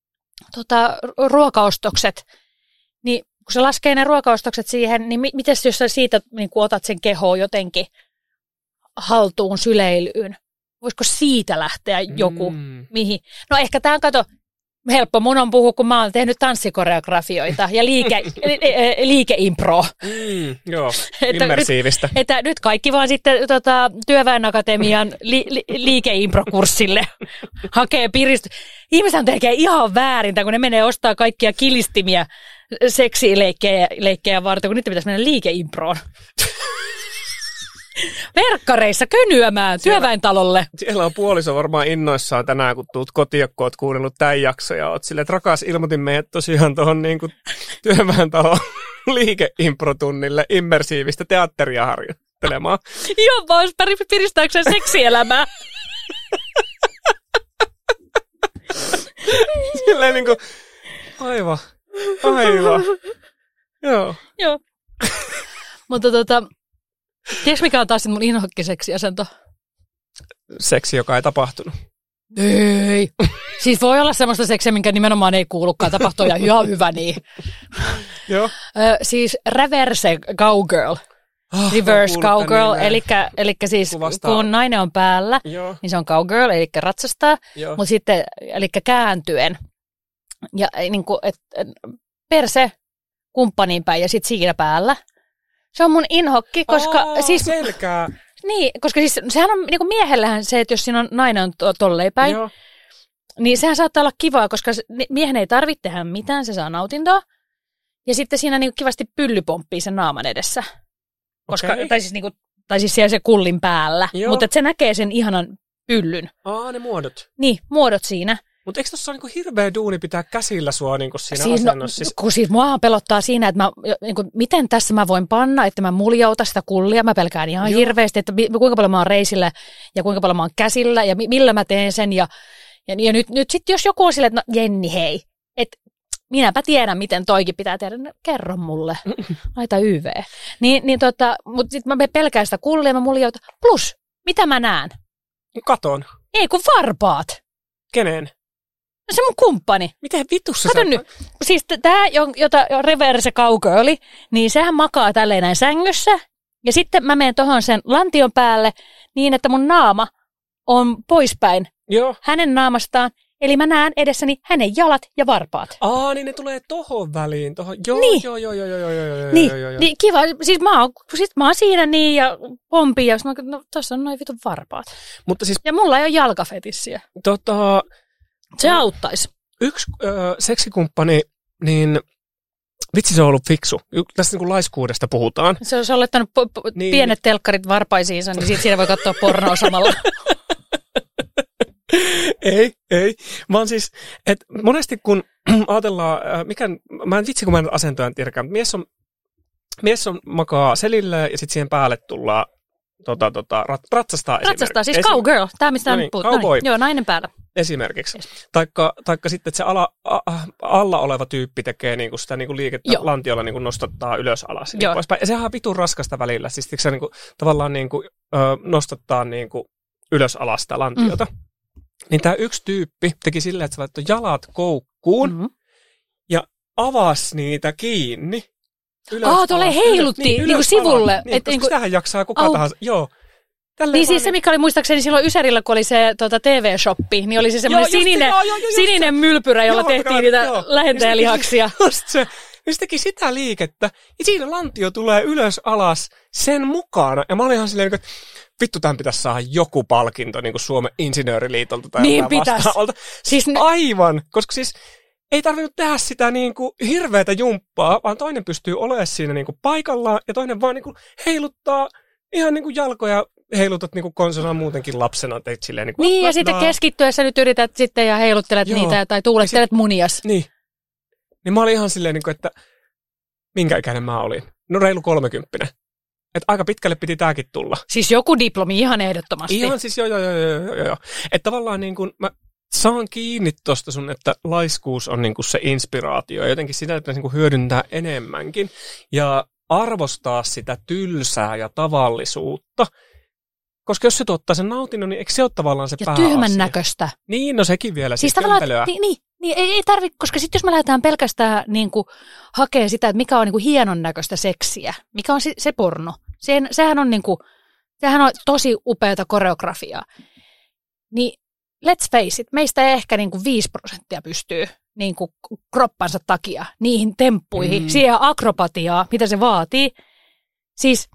tota, ruokaostokset, niin kun se laskee ne ruokaostokset siihen, niin miten jos sä siitä niin kuin otat sen kehoon jotenkin haltuun syleilyyn? Voisiko siitä lähteä joku, mm. mihin? No ehkä tämä on, kato, helppo mun on puhua, kun mä oon tehnyt tanssikoreografioita ja liike, liikeimproa. Mm, joo, immersiivistä. Että, että nyt kaikki vaan sitten tota, Työväenakatemian li, li, liikeimprokurssille hakee piristä. Ihmiset tekee ihan väärintä, kun ne menee ostaa kaikkia kilistimiä seksileikkejä varten, kun niitä pitäisi mennä liikeimproon. Verkkareissa könyämään työväentalolle. Siellä on puoliso varmaan innoissaan tänään, kun tuut kotiin, kun oot kuunnellut tämän jakson ja oot silleen, että rakas, ilmoitin meidät tosiaan tuohon niin kuin työväentalon liikeimprotunnille immersiivistä teatteria harjoittelemaan. Ihan vaan piristääkseen seksielämää. Silleen niin kuin, aivan, aivan. Joo. Joo. Mutta tota... Tiedätkö mikä on taas mun inhokkiseksiasento? Seksi, joka ei tapahtunut. Ei. Siis voi olla semmoista seksiä, minkä nimenomaan ei kuulukaan tapahtua, ja ihan hyvä niin. Joo. Ö, siis reverse cowgirl. Oh, Reverse cowgirl, eli, eli siis Kuvastaa. kun nainen on päällä, Joo. niin se on cowgirl, eli ratsastaa, Joo. mutta sitten, eli kääntyen, ja niin kuin, et, perse kumppaniin päin ja sitten siinä päällä. Se on mun inhokki, koska Aa, siis... selkää. Niin, koska siis sehän on niin kuin miehellähän se, että jos siinä on nainen on to- tolleen päin, Joo. niin sehän saattaa olla kivaa, koska miehen ei tarvitse tehdä mitään, se saa nautintoa. Ja sitten siinä niin kivasti pylly pomppii sen naaman edessä. Koska, Okei. tai, siis niin kuin, tai siis siellä se kullin päällä, Joo. mutta se näkee sen ihanan pyllyn. Aa, ne muodot. Niin, muodot siinä. Mutta eikö tuossa ole niinku hirveä duuni pitää käsillä sua niinku siinä Siis, no, asennossa? Siis... kun siis muahan pelottaa siinä, että mä, niin kuin, miten tässä mä voin panna, että mä muljauta sitä kullia. Mä pelkään ihan Joo. hirveästi, että mi, kuinka paljon mä oon reisillä ja kuinka paljon mä oon käsillä ja mi, millä mä teen sen. Ja, ja, ja nyt, nyt sitten jos joku on silleen, että no Jenni hei, että minäpä tiedän, miten toikin pitää tehdä, no, kerro mulle, laita Y V. Niin, niin tota, mutta sitten mä pelkään sitä kullia, mä muljautan. Plus, mitä mä näen? Katon. Ei kun varpaat. Kenen? No se mun kumppani. Miten vitussa Kato sä... nyt, siis tämä, jota reverse cowgirl, niin sehän makaa tälleen näin sängyssä. Ja sitten mä menen tohon sen lantion päälle niin, että mun naama on poispäin Joo. hänen naamastaan. Eli mä näen edessäni hänen jalat ja varpaat. Aa, niin ne tulee tohon väliin. Tohon. Joo, Niin. joo, joo, joo, joo, joo, joo, joo, Niin, joo, joo. niin kiva. Siis mä oon, sit mä oon siinä niin ja pompi ja mä, no tossa on noin vitun varpaat. Mutta siis Ja mulla ei ole jalkafetissiä. tota, Se auttaisi. yksi ö, seksikumppani, niin vitsi se on ollut fiksu. Tässä niin kuin laiskuudesta puhutaan. Se olisi olettanut po- po- Niin. pienet telkkarit varpaisiinsa, niin siitä siinä voi katsoa pornoa samalla. Ei, ei. Vaan siis, että monesti kun ajatellaan, mikä, mä en vitsi kun mä en asentoja tiedäkään, mutta mies on, mies on makaa selillä ja sitten siihen päälle tullaan tota, tota, rat, ratsastaa Ratsastaa, siis Esim- cowgirl, tämä mistä No nyt niin, puhutaan. cowboy. Joo, nainen päällä. esimerkiksi. Taikka, taikka sitten, että se ala, a, alla oleva tyyppi tekee niinku sitä niinku liikettä Joo. lantiolla, niinku nostattaa ylös alas. Joo. Niin poispäin. Ja sehän on vitun raskasta välillä. Siis se niinku, tavallaan niinku, ö, nostattaa niinku ylös alas sitä lantiota. Mm. Niin tämä yksi tyyppi teki silleen, että se laittoi jalat koukkuun Mm-hmm. ja avasi niitä kiinni. Aa, tuolle heilutti ylös- niinku sivulle. Niin, Et koska niinku- sitähän jaksaa kuka Au. tahansa. Joo. Tälleen Niin vaan siis se, mikä oli muistaakseni silloin Ysärillä, kun oli se tota, T V-shoppi, niin oli se semmoinen Joo, just se, sininen, joo, joo, just sininen mylpyrä, jolla Joo, tehtiin joo, niitä joo. lähentäjälihaksia. Just se. Ja se teki sitä liikettä, ja siinä lantio tulee ylös alas sen mukana. Ja mä olin ihan silleen, että vittu, tämän pitäisi saada joku palkinto niin kuin Suomen Insinööriliitolta tai Niin jotain pitäisi. vastaavalta. Siis ne- Aivan, koska siis ei tarvinnut tehdä sitä niin kuin hirveätä jumppaa, vaan toinen pystyy olemaan siinä niin kuin paikallaan, ja toinen vaan niin kuin heiluttaa ihan niin kuin jalkoja, heilutat niin kuin konsonaan muutenkin lapsena. Teit silleen niin kuin, Niin, ja no, sitten no. keskittyessä nyt yrität sitten ja heiluttelet Joo. niitä tai tuulettelet munias. Niin. Niin mä olin ihan silleen, niin kuin, että minkä ikäinen mä olin? No reilu kolmekymppinen. Että aika pitkälle piti tääkin tulla. Siis joku diplomi ihan ehdottomasti. Ihan siis joo, joo, joo, joo, joo, joo. Että tavallaan niin kuin mä saan kiinni tosta sun, että laiskuus on niin kuin se inspiraatio. Ja jotenkin sitä pitäisi niin kuin hyödyntää enemmänkin. Ja arvostaa sitä tylsää ja tavallisuutta. Koska jos se tuottaa sen nautinnon, niin eikö se ole tavallaan se Ja pääasia? tyhmän näköistä. Niin, no sekin vielä. Siis Siis tavallaan, kömpelöä. niin, niin, niin ei, ei tarvitse, koska sitten jos me lähdetään pelkästään niin kuin, hakemaan sitä, että mikä on niin kuin, hienon näköistä seksiä, mikä on se, se porno, Sen, sehän, on, niin kuin, sehän on tosi upeata koreografiaa, niin let's face it, meistä ehkä niin kuin viisi prosenttia pystyy niin kuin kroppansa takia niihin temppuihin, mm. siihen akrobatiaa, mitä se vaatii. Siis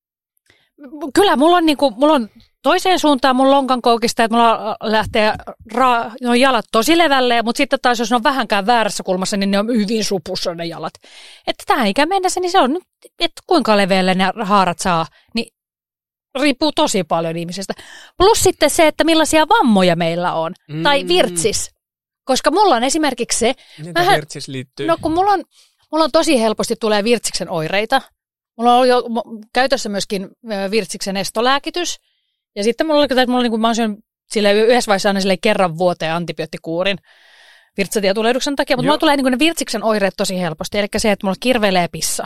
kyllä mulla on, niin kuin, mulla on toiseen suuntaan mun lonkan koukista, että mulla lähtee ra- no jalat tosi levälleen, mutta sitten taas jos ne on vähänkään väärässä kulmassa, niin ne on hyvin supussa ne jalat. Että tähän ikään mennessä, niin se on nyt, että kuinka leveälle ne haarat saa, niin riippuu tosi paljon ihmisestä. Plus sitten se, että millaisia vammoja meillä on, mm. tai virtsis. Koska mulla on esimerkiksi se, Mitä vähän- virtsis liittyy? no kun mulla on, mulla on tosi helposti tulee virtsiksen oireita. Mulla on ollut jo mo- käytössä myöskin ö, virtsiksen estolääkitys. Ja sitten mulla oli, mulla oli, kun mä oon syönyt sille yhdessä vaiheessa aina sille kerran vuoteen antibioottikuurin virtsatiatulehduksen takia, mutta Joo. mulla tulee niin kuin ne virtsiksen oireet tosi helposti. Eli se, että mulla kirvelee pissa.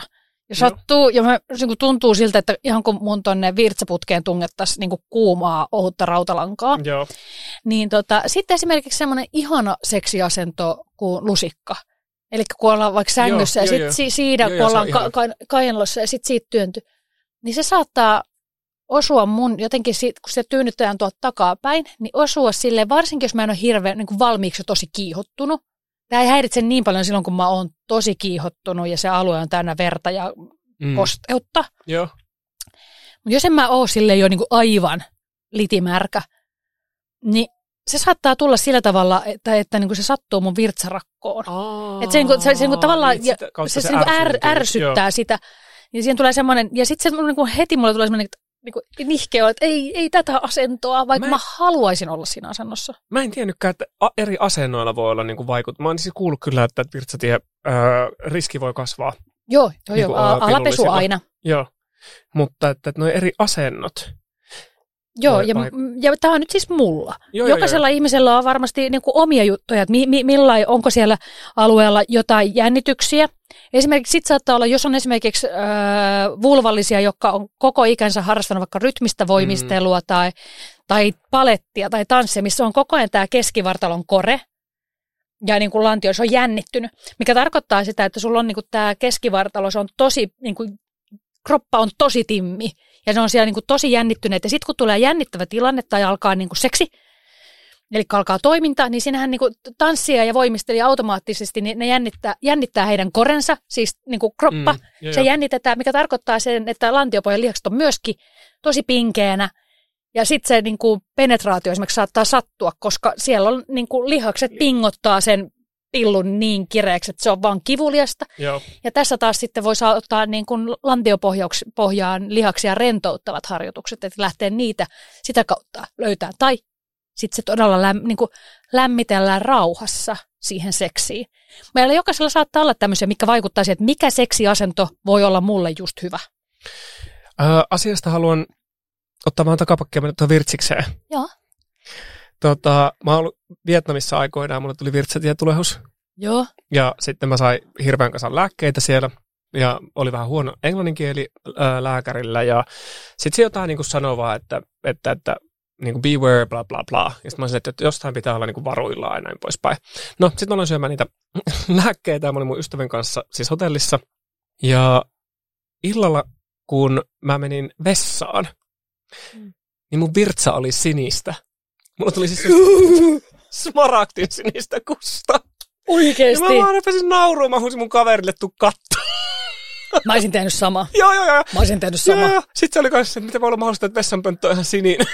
Ja sattuu, ja mä, niin kuin tuntuu siltä, että ihan kun mun tonne virtsaputkeen tungettaisiin niin kuin kuumaa, ohutta rautalankaa. Joo. Niin tota, sitten esimerkiksi semmoinen ihana seksiasento kuin lusikka. Eli kun ollaan vaikka sängyssä joo, ja sitten si- siitä, joo, kun ollaan ka- ka- kainalossa ja sitten siitä työnty, niin se saattaa osua mun, jotenkin siitä, kun se tyynnytään tuolta takapäin, niin osua silleen, varsinkin jos mä en ole hirveän niin kuin valmiiksi jo tosi kiihottunut. Tämä ei häiritse niin paljon silloin, kun mä oon tosi kiihottunut ja se alue on täynnä verta ja mm. kosteutta. Joo. Mutta jos en mä oo silleen jo niin kuin aivan litimärkä, niin se saattaa tulla sillä tavalla, että, että niin kuin se sattuu mun virtsarakkoon. Että se, niin se, se niin tavallaan niin, sitä, se, se, se niin är, ärsyttää joo. sitä. Ja siihen tulee semmoinen, ja sitten se niin kuin heti mulle tulee semmoinen niin kuin nihkeä, että ei, ei tätä asentoa, vaikka mä, en, mä haluaisin olla siinä asennossa. Mä en tiennytkään, että eri asennoilla voi olla niin kuin vaikuttaa. Mä oon siis kuullut kyllä, että virtsatie äh, riski voi kasvaa. Joo, joo, niin kuin, joo. Alapesu aina. Joo, mutta että, että nuo eri asennot. Joo, ja, ja tämä on nyt siis mulla. Joo, Jokaisella jo, jo. ihmisellä on varmasti niin kuin omia juttuja, että mi, mi, millain, onko siellä alueella jotain jännityksiä. Esimerkiksi sit saattaa olla, jos on esimerkiksi äh, vulvallisia, jotka on koko ikänsä harrastanut vaikka rytmistä voimistelua mm. tai, tai palettia tai tanssia, missä on koko ajan tämä keskivartalon kore ja niin kuin lantio, se on jännittynyt, mikä tarkoittaa sitä, että sulla on niin kuin tämä keskivartalo, se on tosi, niin kuin, kroppa on tosi timmi. Ja ne on siellä niin kuin tosi jännittyneet. Ja sitten kun tulee jännittävä tilanne tai alkaa niin kuin seksi, eli alkaa toiminta, niin siinähän niin kuin tanssia ja voimistelija automaattisesti, niin ne jännittää, jännittää heidän korensa, siis niin kuin kroppa. Mm, joo, se joo. jännitetään, mikä tarkoittaa sen, että lantiopohjan lihakset on myöskin tosi pinkeänä. Ja sitten se niin kuin penetraatio esimerkiksi saattaa sattua, koska siellä on niin kuin lihakset pingottaa sen pillun niin kireeksi, että se on vaan kivuliasta. Joo. Ja tässä taas sitten voi ottaa niin kuin lantiopohjaan lihaksia rentouttavat harjoitukset, että lähtee niitä sitä kautta löytää. Tai sitten se todella läm, niin kuin lämmitellään rauhassa siihen seksiin. Meillä jokaisella saattaa olla tämmöisiä, mikä vaikuttaa siihen, että mikä seksiasento voi olla mulle just hyvä. Ö, asiasta haluan ottaa vaan takapakkia mennä virtsikseen. Joo. Tota, mä oon ollut Vietnamissa aikoinaan, mulle tuli virtsatietulehus. Joo. Ja sitten mä sain hirveän kasan lääkkeitä siellä. Ja oli vähän huono englanninkieli ää, lääkärillä. Ja sitten se jotain niin kuin sanoo vaan, että, että, että niin kuin beware, bla bla bla. Ja sitten mä sanoin, että jostain pitää olla niin kuin varuillaan ja näin poispäin. No, sitten mä aloin syömään niitä lääkkeitä. Mä olin mun ystävän kanssa siis hotellissa. Ja illalla, kun mä menin vessaan, mm. niin mun virtsa oli sinistä. Mulla tuli siis smaragdin sinistä kusta. Oikeesti? Ja mä vaan repäsin nauruun, mä huusin mun kaverille, tuu katsoa. Mä olisin tehnyt sama. Joo, joo, joo. Mä olisin tehnyt sama. Joo, joo. Sitten se oli kanssa, että miten voi olla mahdollista, että vessanpönttö on ihan sininen.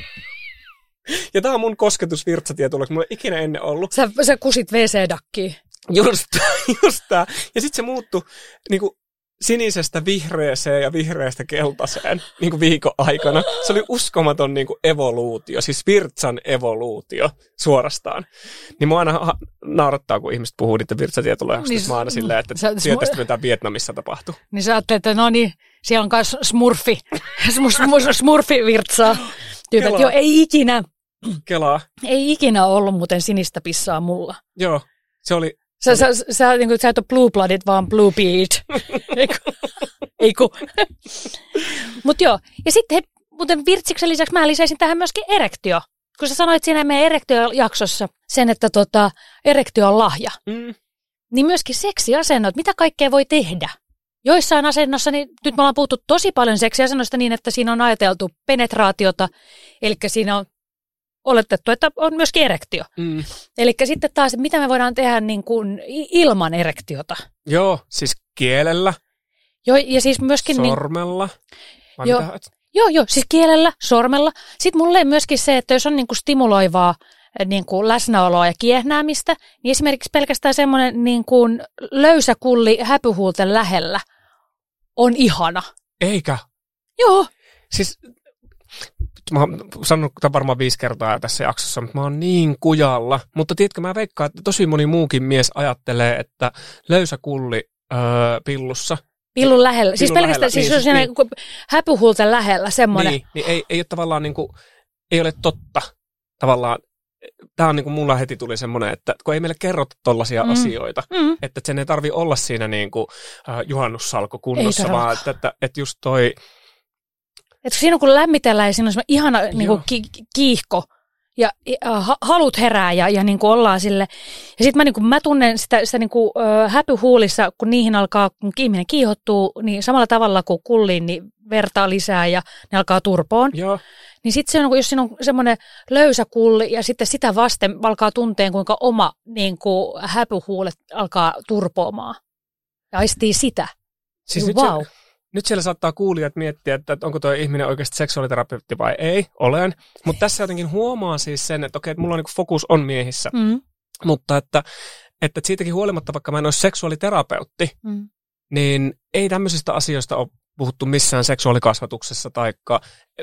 Ja tää on mun kosketus virtsatietuloksi. Mulla ei ikinä ennen ollut. Sä, sä kusit V C-dakkiin. Just, just tää. Ja sitten se muuttui niinku sinisestä vihreäseen ja vihreästä keltaiseen niin kuin viikon aikana. Se oli uskomaton niin kuin evoluutio, siis virtsan evoluutio suorastaan. Niin mua aina ha- naurattaa, kun ihmiset puhuu niiden virtsatietuloista. Niin, mä aina silleen, että tietysti mitä Vietnamissa tapahtuu. Niin sä ajattelet, että no niin, siellä on myös smurfi, smurfi-virtsaa. Tyypät, joo, ei ikinä. Kelaa. Ei ikinä ollut muuten sinistä pissaa mulla. Joo, se oli... Sä, sä, sä, niin kuin, sä et ole blue blooded, vaan blue beard. Eiku. Mutta joo. Ja sitten muuten virtsiksen lisäksi mä lisäisin tähän myöskin erektio. Kun sä sanoit siinä meidän erektiojaksossa sen, että tota, erektio on lahja. Mm. Niin myöskin seksiasennot, mitä kaikkea voi tehdä? Joissain asennossa, niin nyt me ollaan puhuttu tosi paljon seksiasennosta niin, että siinä on ajateltu penetraatiota. Eli siinä on oletettu, että on myöskin erektio. Mm. Eli sitten taas, mitä me voidaan tehdä niin kuin ilman erektiota. Joo, siis kielellä. Joo, ja siis myöskin... Sormella. Niin, joo, joo, joo, siis kielellä, sormella. Sitten mulle myöskin se, että jos on niin kuin stimuloivaa niin kuin läsnäoloa ja kiehnäämistä, niin esimerkiksi pelkästään semmoinen niin kuin löysä kulli häpyhuulten lähellä on ihana. Eikä? Joo. Siis... Mä oon sanonut tämän varmaan viisi kertaa tässä jaksossa, mutta mä oon niin kujalla. Mutta tiedätkö, mä veikkaan, että tosi moni muukin mies ajattelee, että löysä kulli öö, pillussa. Pillun lähellä. Pillun siis pelkästään lähellä. Siis niin, on siinä niin. häpyhuulten lähellä semmoinen. Niin, niin ei, ei ole tavallaan niin kuin, ei ole totta tavallaan, tämä on niin kuin mulla heti tuli semmoinen, että kun ei meille kerrota tollaisia mm. asioita, mm. että sen ei tarvi olla siinä niin kuin äh, juhannussalko kunnossa, vaan että, että, että just toi... Että siinä kun lämmitellään ja siinä on semmoinen ihana niin kuin ki- kiihko ja äh, halut herää ja, ja niin kuin ollaan sille. Ja sitten mä, niin kuin, mä tunnen sitä, sitä niin kuin, äh, häpyhuulissa, kun niihin alkaa, kun ihminen kiihottuu, niin samalla tavalla kuin kulliin, niin vertaa lisää ja ne alkaa turpoon. Joo. Niin sitten se on, jos siinä on semmoinen löysä kulli ja sitten sitä vasten alkaa tunteen, kuinka oma niin kuin häpyhuulet alkaa turpoamaan. Ja aistii sitä. Siis niin, nyt, wow. se, nyt siellä saattaa kuulijat miettiä, että onko tuo ihminen oikeasti seksuaaliterapeutti vai ei. Olen. Mutta tässä jotenkin huomaa siis sen, että okei, että mulla on niin kuin fokus on miehissä. Mm. Mutta että, että siitäkin huolimatta, vaikka mä en ole seksuaaliterapeutti, mm. niin ei tämmöisistä asioista ole puhuttu missään seksuaalikasvatuksessa taikka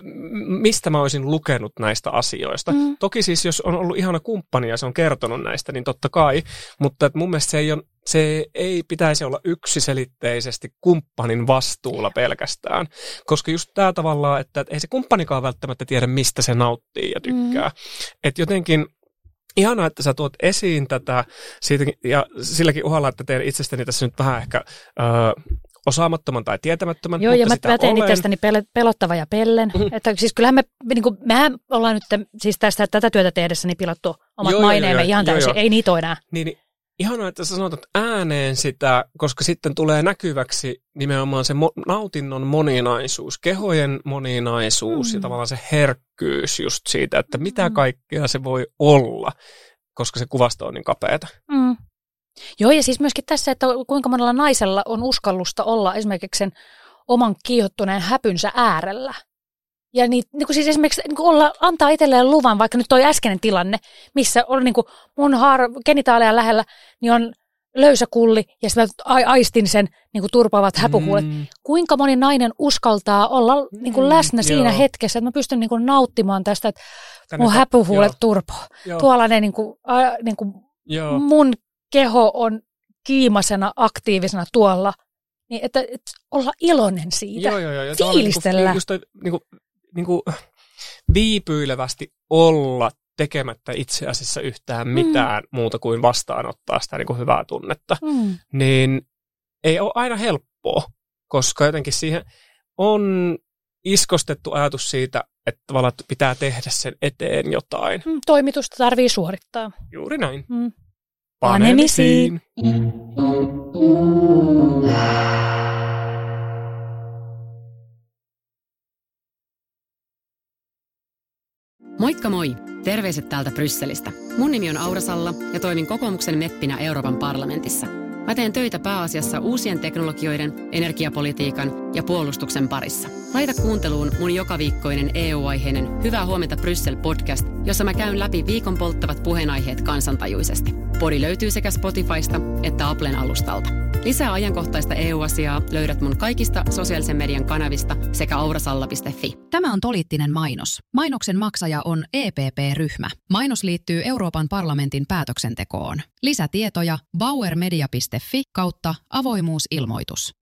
mistä mä olisin lukenut näistä asioista. Mm. Toki siis, jos on ollut ihana kumppani ja se on kertonut näistä, niin totta kai, mutta että mun mielestä se ei, on, se ei pitäisi olla yksiselitteisesti kumppanin vastuulla pelkästään, koska just tää tavallaan, että, että ei se kumppanikaan välttämättä tiedä, mistä se nauttii ja tykkää. Mm. Että jotenkin ihanaa, että sä tuot esiin tätä siitäkin, ja silläkin uhalla, että teen itsestäni tässä nyt vähän ehkä öö, osaamattoman tai tietämättömän, Joo, mutta ja mä, sitä mä teen olen. itsestäni pel- pelottava ja pellen. Mm-hmm. Että siis kyllähän me, niin kuin, mehän ollaan nyt siis tästä, tätä työtä tehdessäni pilattu omat joo, maineemme joo, ihan joo, täysin, joo. Ei niitä ole enää. Niin, niin, ihanaa, että sä sanotat ääneen sitä, koska sitten tulee näkyväksi nimenomaan se mo- nautinnon moninaisuus, kehojen moninaisuus mm. ja tavallaan se herkkyys just siitä, että mitä kaikkea se voi olla, koska se kuvasto on niin kapeata. Mm. Joo, ja siis myöskin tässä, että kuinka monella naisella on uskallusta olla esimerkiksi sen oman kiihottuneen häpynsä äärellä. Ja niin, niin kuin siis esimerkiksi niin kuin olla, antaa itselleen luvan, vaikka nyt toi äskeinen tilanne, missä on niin kuin mun haar- genitaaleja lähellä, niin on löysä kulli ja sitten aistin sen niin kuin turpaavat häpyhuulet. Mm. Kuinka moni nainen uskaltaa olla niin kuin läsnä mm, siinä joo. hetkessä, että mä pystyn niin kuin nauttimaan tästä, että Tänne mun häpyhuulet turpoo. Tuollainen niin kuin, äh, niin kuin mun keho on kiimasena, aktiivisena tuolla, niin että, että olla iloinen siitä, joo, joo, joo. fiilistellä. Niin, just toi, niin kuin, niin kuin viipyilevästi olla tekemättä itse asiassa yhtään mitään mm. muuta kuin vastaanottaa sitä niin kuin hyvää tunnetta, mm. niin ei ole aina helppoa, koska jotenkin siihen on iskostettu ajatus siitä, että tavallaan pitää tehdä sen eteen jotain. Mm, toimitusta tarvii suorittaa. Juuri näin. Mm. Panemisiin. Moikka moi! Terveiset täältä Brysselistä. Mun nimi on Aura Salla ja toimin kokoomuksen meppinä Euroopan parlamentissa. Mä teen töitä pääasiassa uusien teknologioiden, energiapolitiikan ja puolustuksen parissa. Laita kuunteluun mun jokaviikkoinen E U-aiheinen Hyvää huomenta Bryssel-podcast, jossa mä käyn läpi viikon polttavat puheenaiheet kansantajuisesti. Podi löytyy sekä Spotifysta että Applen alustalta. Lisää ajankohtaista E U-asiaa löydät mun kaikista sosiaalisen median kanavista sekä aurasalla piste fi. Tämä on poliittinen mainos. Mainoksen maksaja on E P P-ryhmä. Mainos liittyy Euroopan parlamentin päätöksentekoon. Lisätietoja bauer media piste fi kautta avoimuusilmoitus.